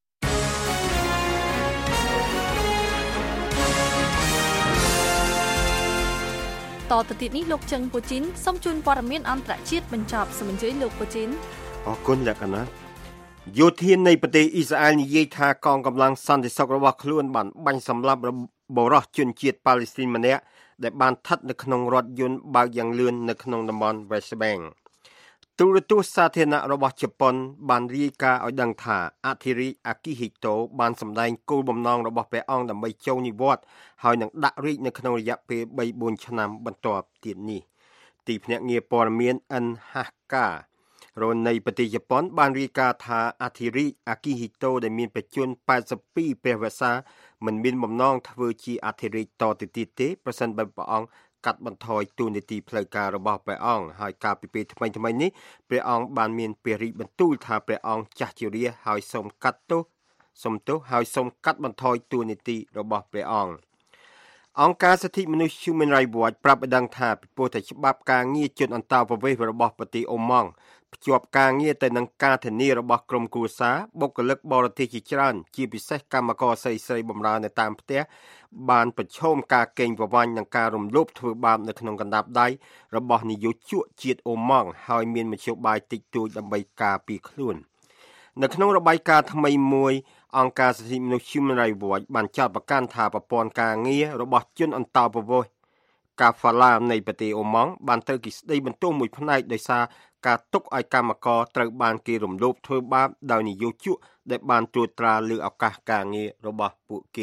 តទៅទៀតនេះលោកជឹងពូជីនសូមជូនព័ត៌មានអន្តរជាតិបញ្ចប់សូមអញ្ជើញលោកពូជីនអរគុណលក្ខណៈយោធានៃប្រទេសអ៊ីស្រាអែលនិយាយថាកងកម្លាំងសន្តិសុខរបស់ខ្លួនបានបាញ់សម្លាប់បរិសុទ្ធជនជាតិប៉ាឡេស្ទីនម្នាក់ដែលបានស្ថិតនៅក្នុងរថយន្តបើកយ៉ាងលឿននៅក្នុងតំបន់ West Bank ទូរទស្សន៍សាធារណៈរបស់ជប៉ុនបានរាយការណ៍ឲ្យដឹងថាអធិរាជអាគីហ៊ីតូបានសម្ដែងគោលបំណងរបស់ព្រះអង្គដើម្បីចូលនិវត្តន៍ហើយនឹងដាក់រាជនៅក្នុងរយៈពេល 3-4 ឆ្នាំបន្ទាប់ទៀតនេះទីភ្នាក់ងារព័ត៌មាន NHKរននៃប្រទេសជប៉ុនបានរាយការណ៍ថាអធិរាជអាគីហ៊ីតូដែលមានបច្ចុប្បន្ន82ព្រះវស្សាមិនមានបំណងធ្វើជាអធិរាជតទៅទៀតទេប្រសិនបើព្រះអង្គកាត់បន្ថយតួនាទីផ្លូវការរបស់ព្រះអង្គហើយកាលពីពេលថ្មីៗនេះព្រះអង្គបានមានព្រះរាជបន្ទូលថាព្រះអង្គចាស់ជរាហើយសូមកាត់ទោសហើយសូមកាត់បន្ថយតួនាទីរបស់ព្រះអង្គអង្គការសិទ្ធិមនុស្ស Human Rights Watch ប្រាប់ឲ្យដឹងថាពីព្រោះតែច្បាប់ការងារជនអន្តោប្រវេសន៍របស់ប្រទេសអូម៉ង់ភ្ជាប់ការងារទៅនឹងការធានារបស់ក្រុមគ្រួសារបុគ្គលិកបរទេសជាច្រើនជាពិសេសកម្មករស្រីបម្រើនៅតាមផ្ទះបានប្រឈមការកេងប្រវ័ញ្ចនិងការរំលោភធ្វើបាបនៅក្នុងកណ្ដាប់ដៃរបស់នាយកជក់ជាតិអូម៉ង់ហើយមានមធ្យោបាយតិចតួចដើម្បីការពារខ្លួននៅក្នុងរបាយការណ៍ថ្មីមួយអង្គការសិទ្ធិមនុស្ស Human Rights Watch បានចោទប្រកាន់ថាប្រព័ន្ធការងាររបស់ជនអន្តោប្រវេសន៍កាហ្វាឡានៃប្រទេសអូម៉ង់បានត្រូវគេស្ដីបន្ទោសមួយផ្នែកដោយសារការទុកឲ្យកម្មករត្រូវបានគេរំលោភធ្វើបាបដោយនិយោជកដែលបានត្រួតត្រាលើឱកាសការងាររបស់ពួកគេ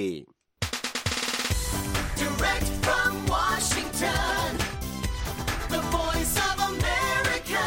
Direct from Washington, the voice of America,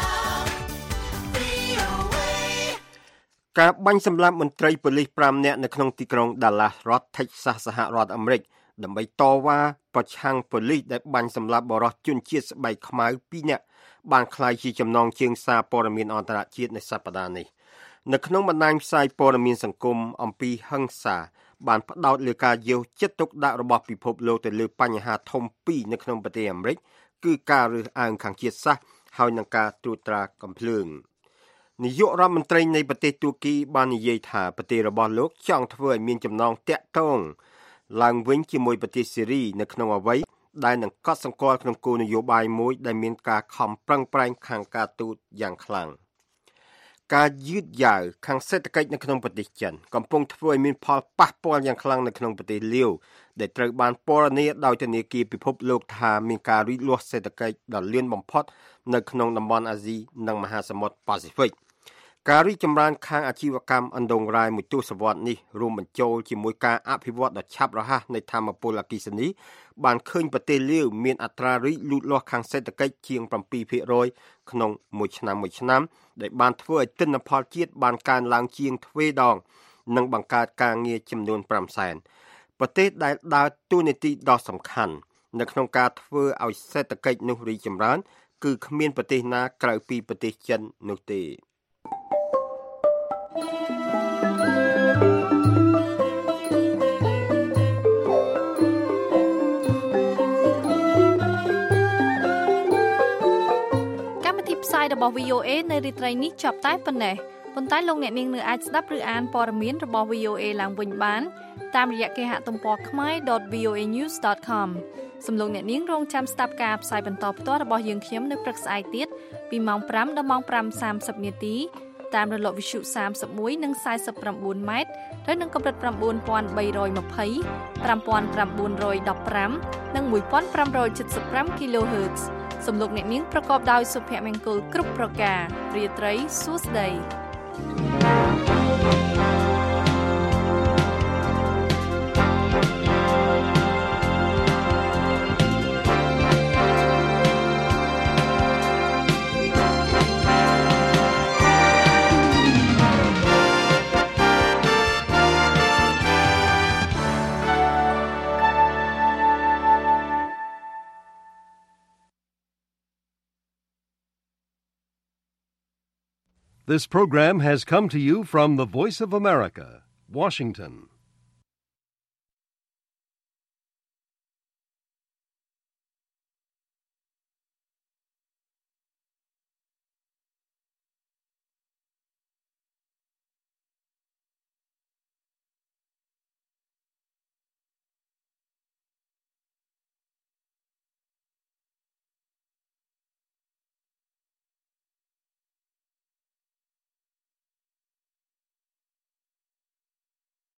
VOA ការបាញ់សម្លាប់មន្ត្រីប៉ូលីស5នាក់នៅក្នុងទីក្រុង Dallas រដ្ឋ Texas សហរដ្ឋអាមេរិកដើម្បីតវ៉ាប្រឆាំងប៉ូលីសដែលបាញ់សម្លាប់បរិសុទ្ធជនជាតិស្បែកខ្មៅ2នាក់បានក្លាយជាចំណងជើងសារព័ត៌មានអន្តរជាតិនៅសប្តាហ៍នេះនៅក្នុងបណ្ដាញផ្សាយព័ត៌មានសង្គមអំពីហិង្សាបានផ្ដោតលើការយកចិត្តទុកដាក់របស់ពិភពលោកទៅលើបញ្ហាធំពីរនៅក្នុងប្រទេសអាមេរិកគឺការរើសអើងខាងជាតិសាសន៍ហើយនិងការត្រួតត្រាកំភ្លើងនាយករដ្ឋមន្ត្រីនៃប្រទេសទួរគីបាននិយាយថាប្រទេសរបស់លោកចង់ធ្វើឲ្យមានចំណងតាក់ទងឡើងវិញជាមួយប្រទេសសេរីនៅក្នុងអ្វីដែលនឹងកត់សម្គាល់ក្នុងគោលនយោបាយមួយដែលមានការខំប្រឹងប្រែងខាងការទូតយ៉ាងខ្លាំងការយឺតយ៉ាវខាងសេដ្ឋកិច្ចនៅក្នុងប្រទេសចិនកំពុងធ្វើឲ្យមានផលប៉ះពាល់យ៉ាងខ្លាំងនៅក្នុងប្រទេសលាវដែលត្រូវបានពណ៌នាដោយធនាគារពិភពលោកថាមានការរីកលាស់សេដ្ឋកិច្ចដ៏លឿនបំផុតនៅក្នុងតំបន់អាស៊ីនិងមហាសមុទ្រប៉ាស៊ីហ្វិកការរីកចម្រើនខាងអាជីវកម្មអណ្ដូងរ៉ែមួយទសវត្សរ៍នេះរួមបញ្ចូលជាមួយការអភិវឌ្ឍដ៏ឆាប់រហ័សនៃថាមពលអគ្គិសនីបានឃើញប្រទេសលាវមានអត្រារីកលូតលាស់ខាងសេដ្ឋកិច្ចជាង 7% ក្នុងមួយឆ្នាំដែលបានធ្វើឲ្យទិន្នផលជាតិបានកើនឡើងជាងទ្វេដងនិងបង្កើតការងារចំនួន 500,000 ប្រទេសដែលដើរតួនាទីដ៏សំខាន់នៅក្នុងការធ្វើឲ្យសេដ្ឋកិច្ចនោះរីកចម្រើនគឺគ្មានប្រទេសណាក្រៅពីប្រទេសចិននោះទេផ្សាយរបស់ VOA នៅរាត្រីនេះចប់តែប៉ុណ្ណេះប៉ុន្តែលោកអ្នកនាងនៅអាចស្ដាប់ឬអានព័ត៌មានរបស់ VOA ឡើងវិញបានតាមរយៈគេហទំព័រ khmer.voanews.com សំឡេងអ្នកនាងរងចាំស្ដាប់ការផ្សាយបន្តផ្ទាល់របស់យើងខ្ញុំនៅព្រឹកស្អែកទៀតពីម៉ោង 5 ដល់ម៉ោង 5:30 នាទីតាមរលកវិទ្យុ31និង49ម៉ែត្រហើយនឹងកម្រិត 9320 5915 និង 1575 kHz សំឡេងអ្នកនាងប្រកបដោយសុភមង្គលគ្រប់ប្រការរាត្រីសួស្តី This program has come to you from the Voice of America, Washington.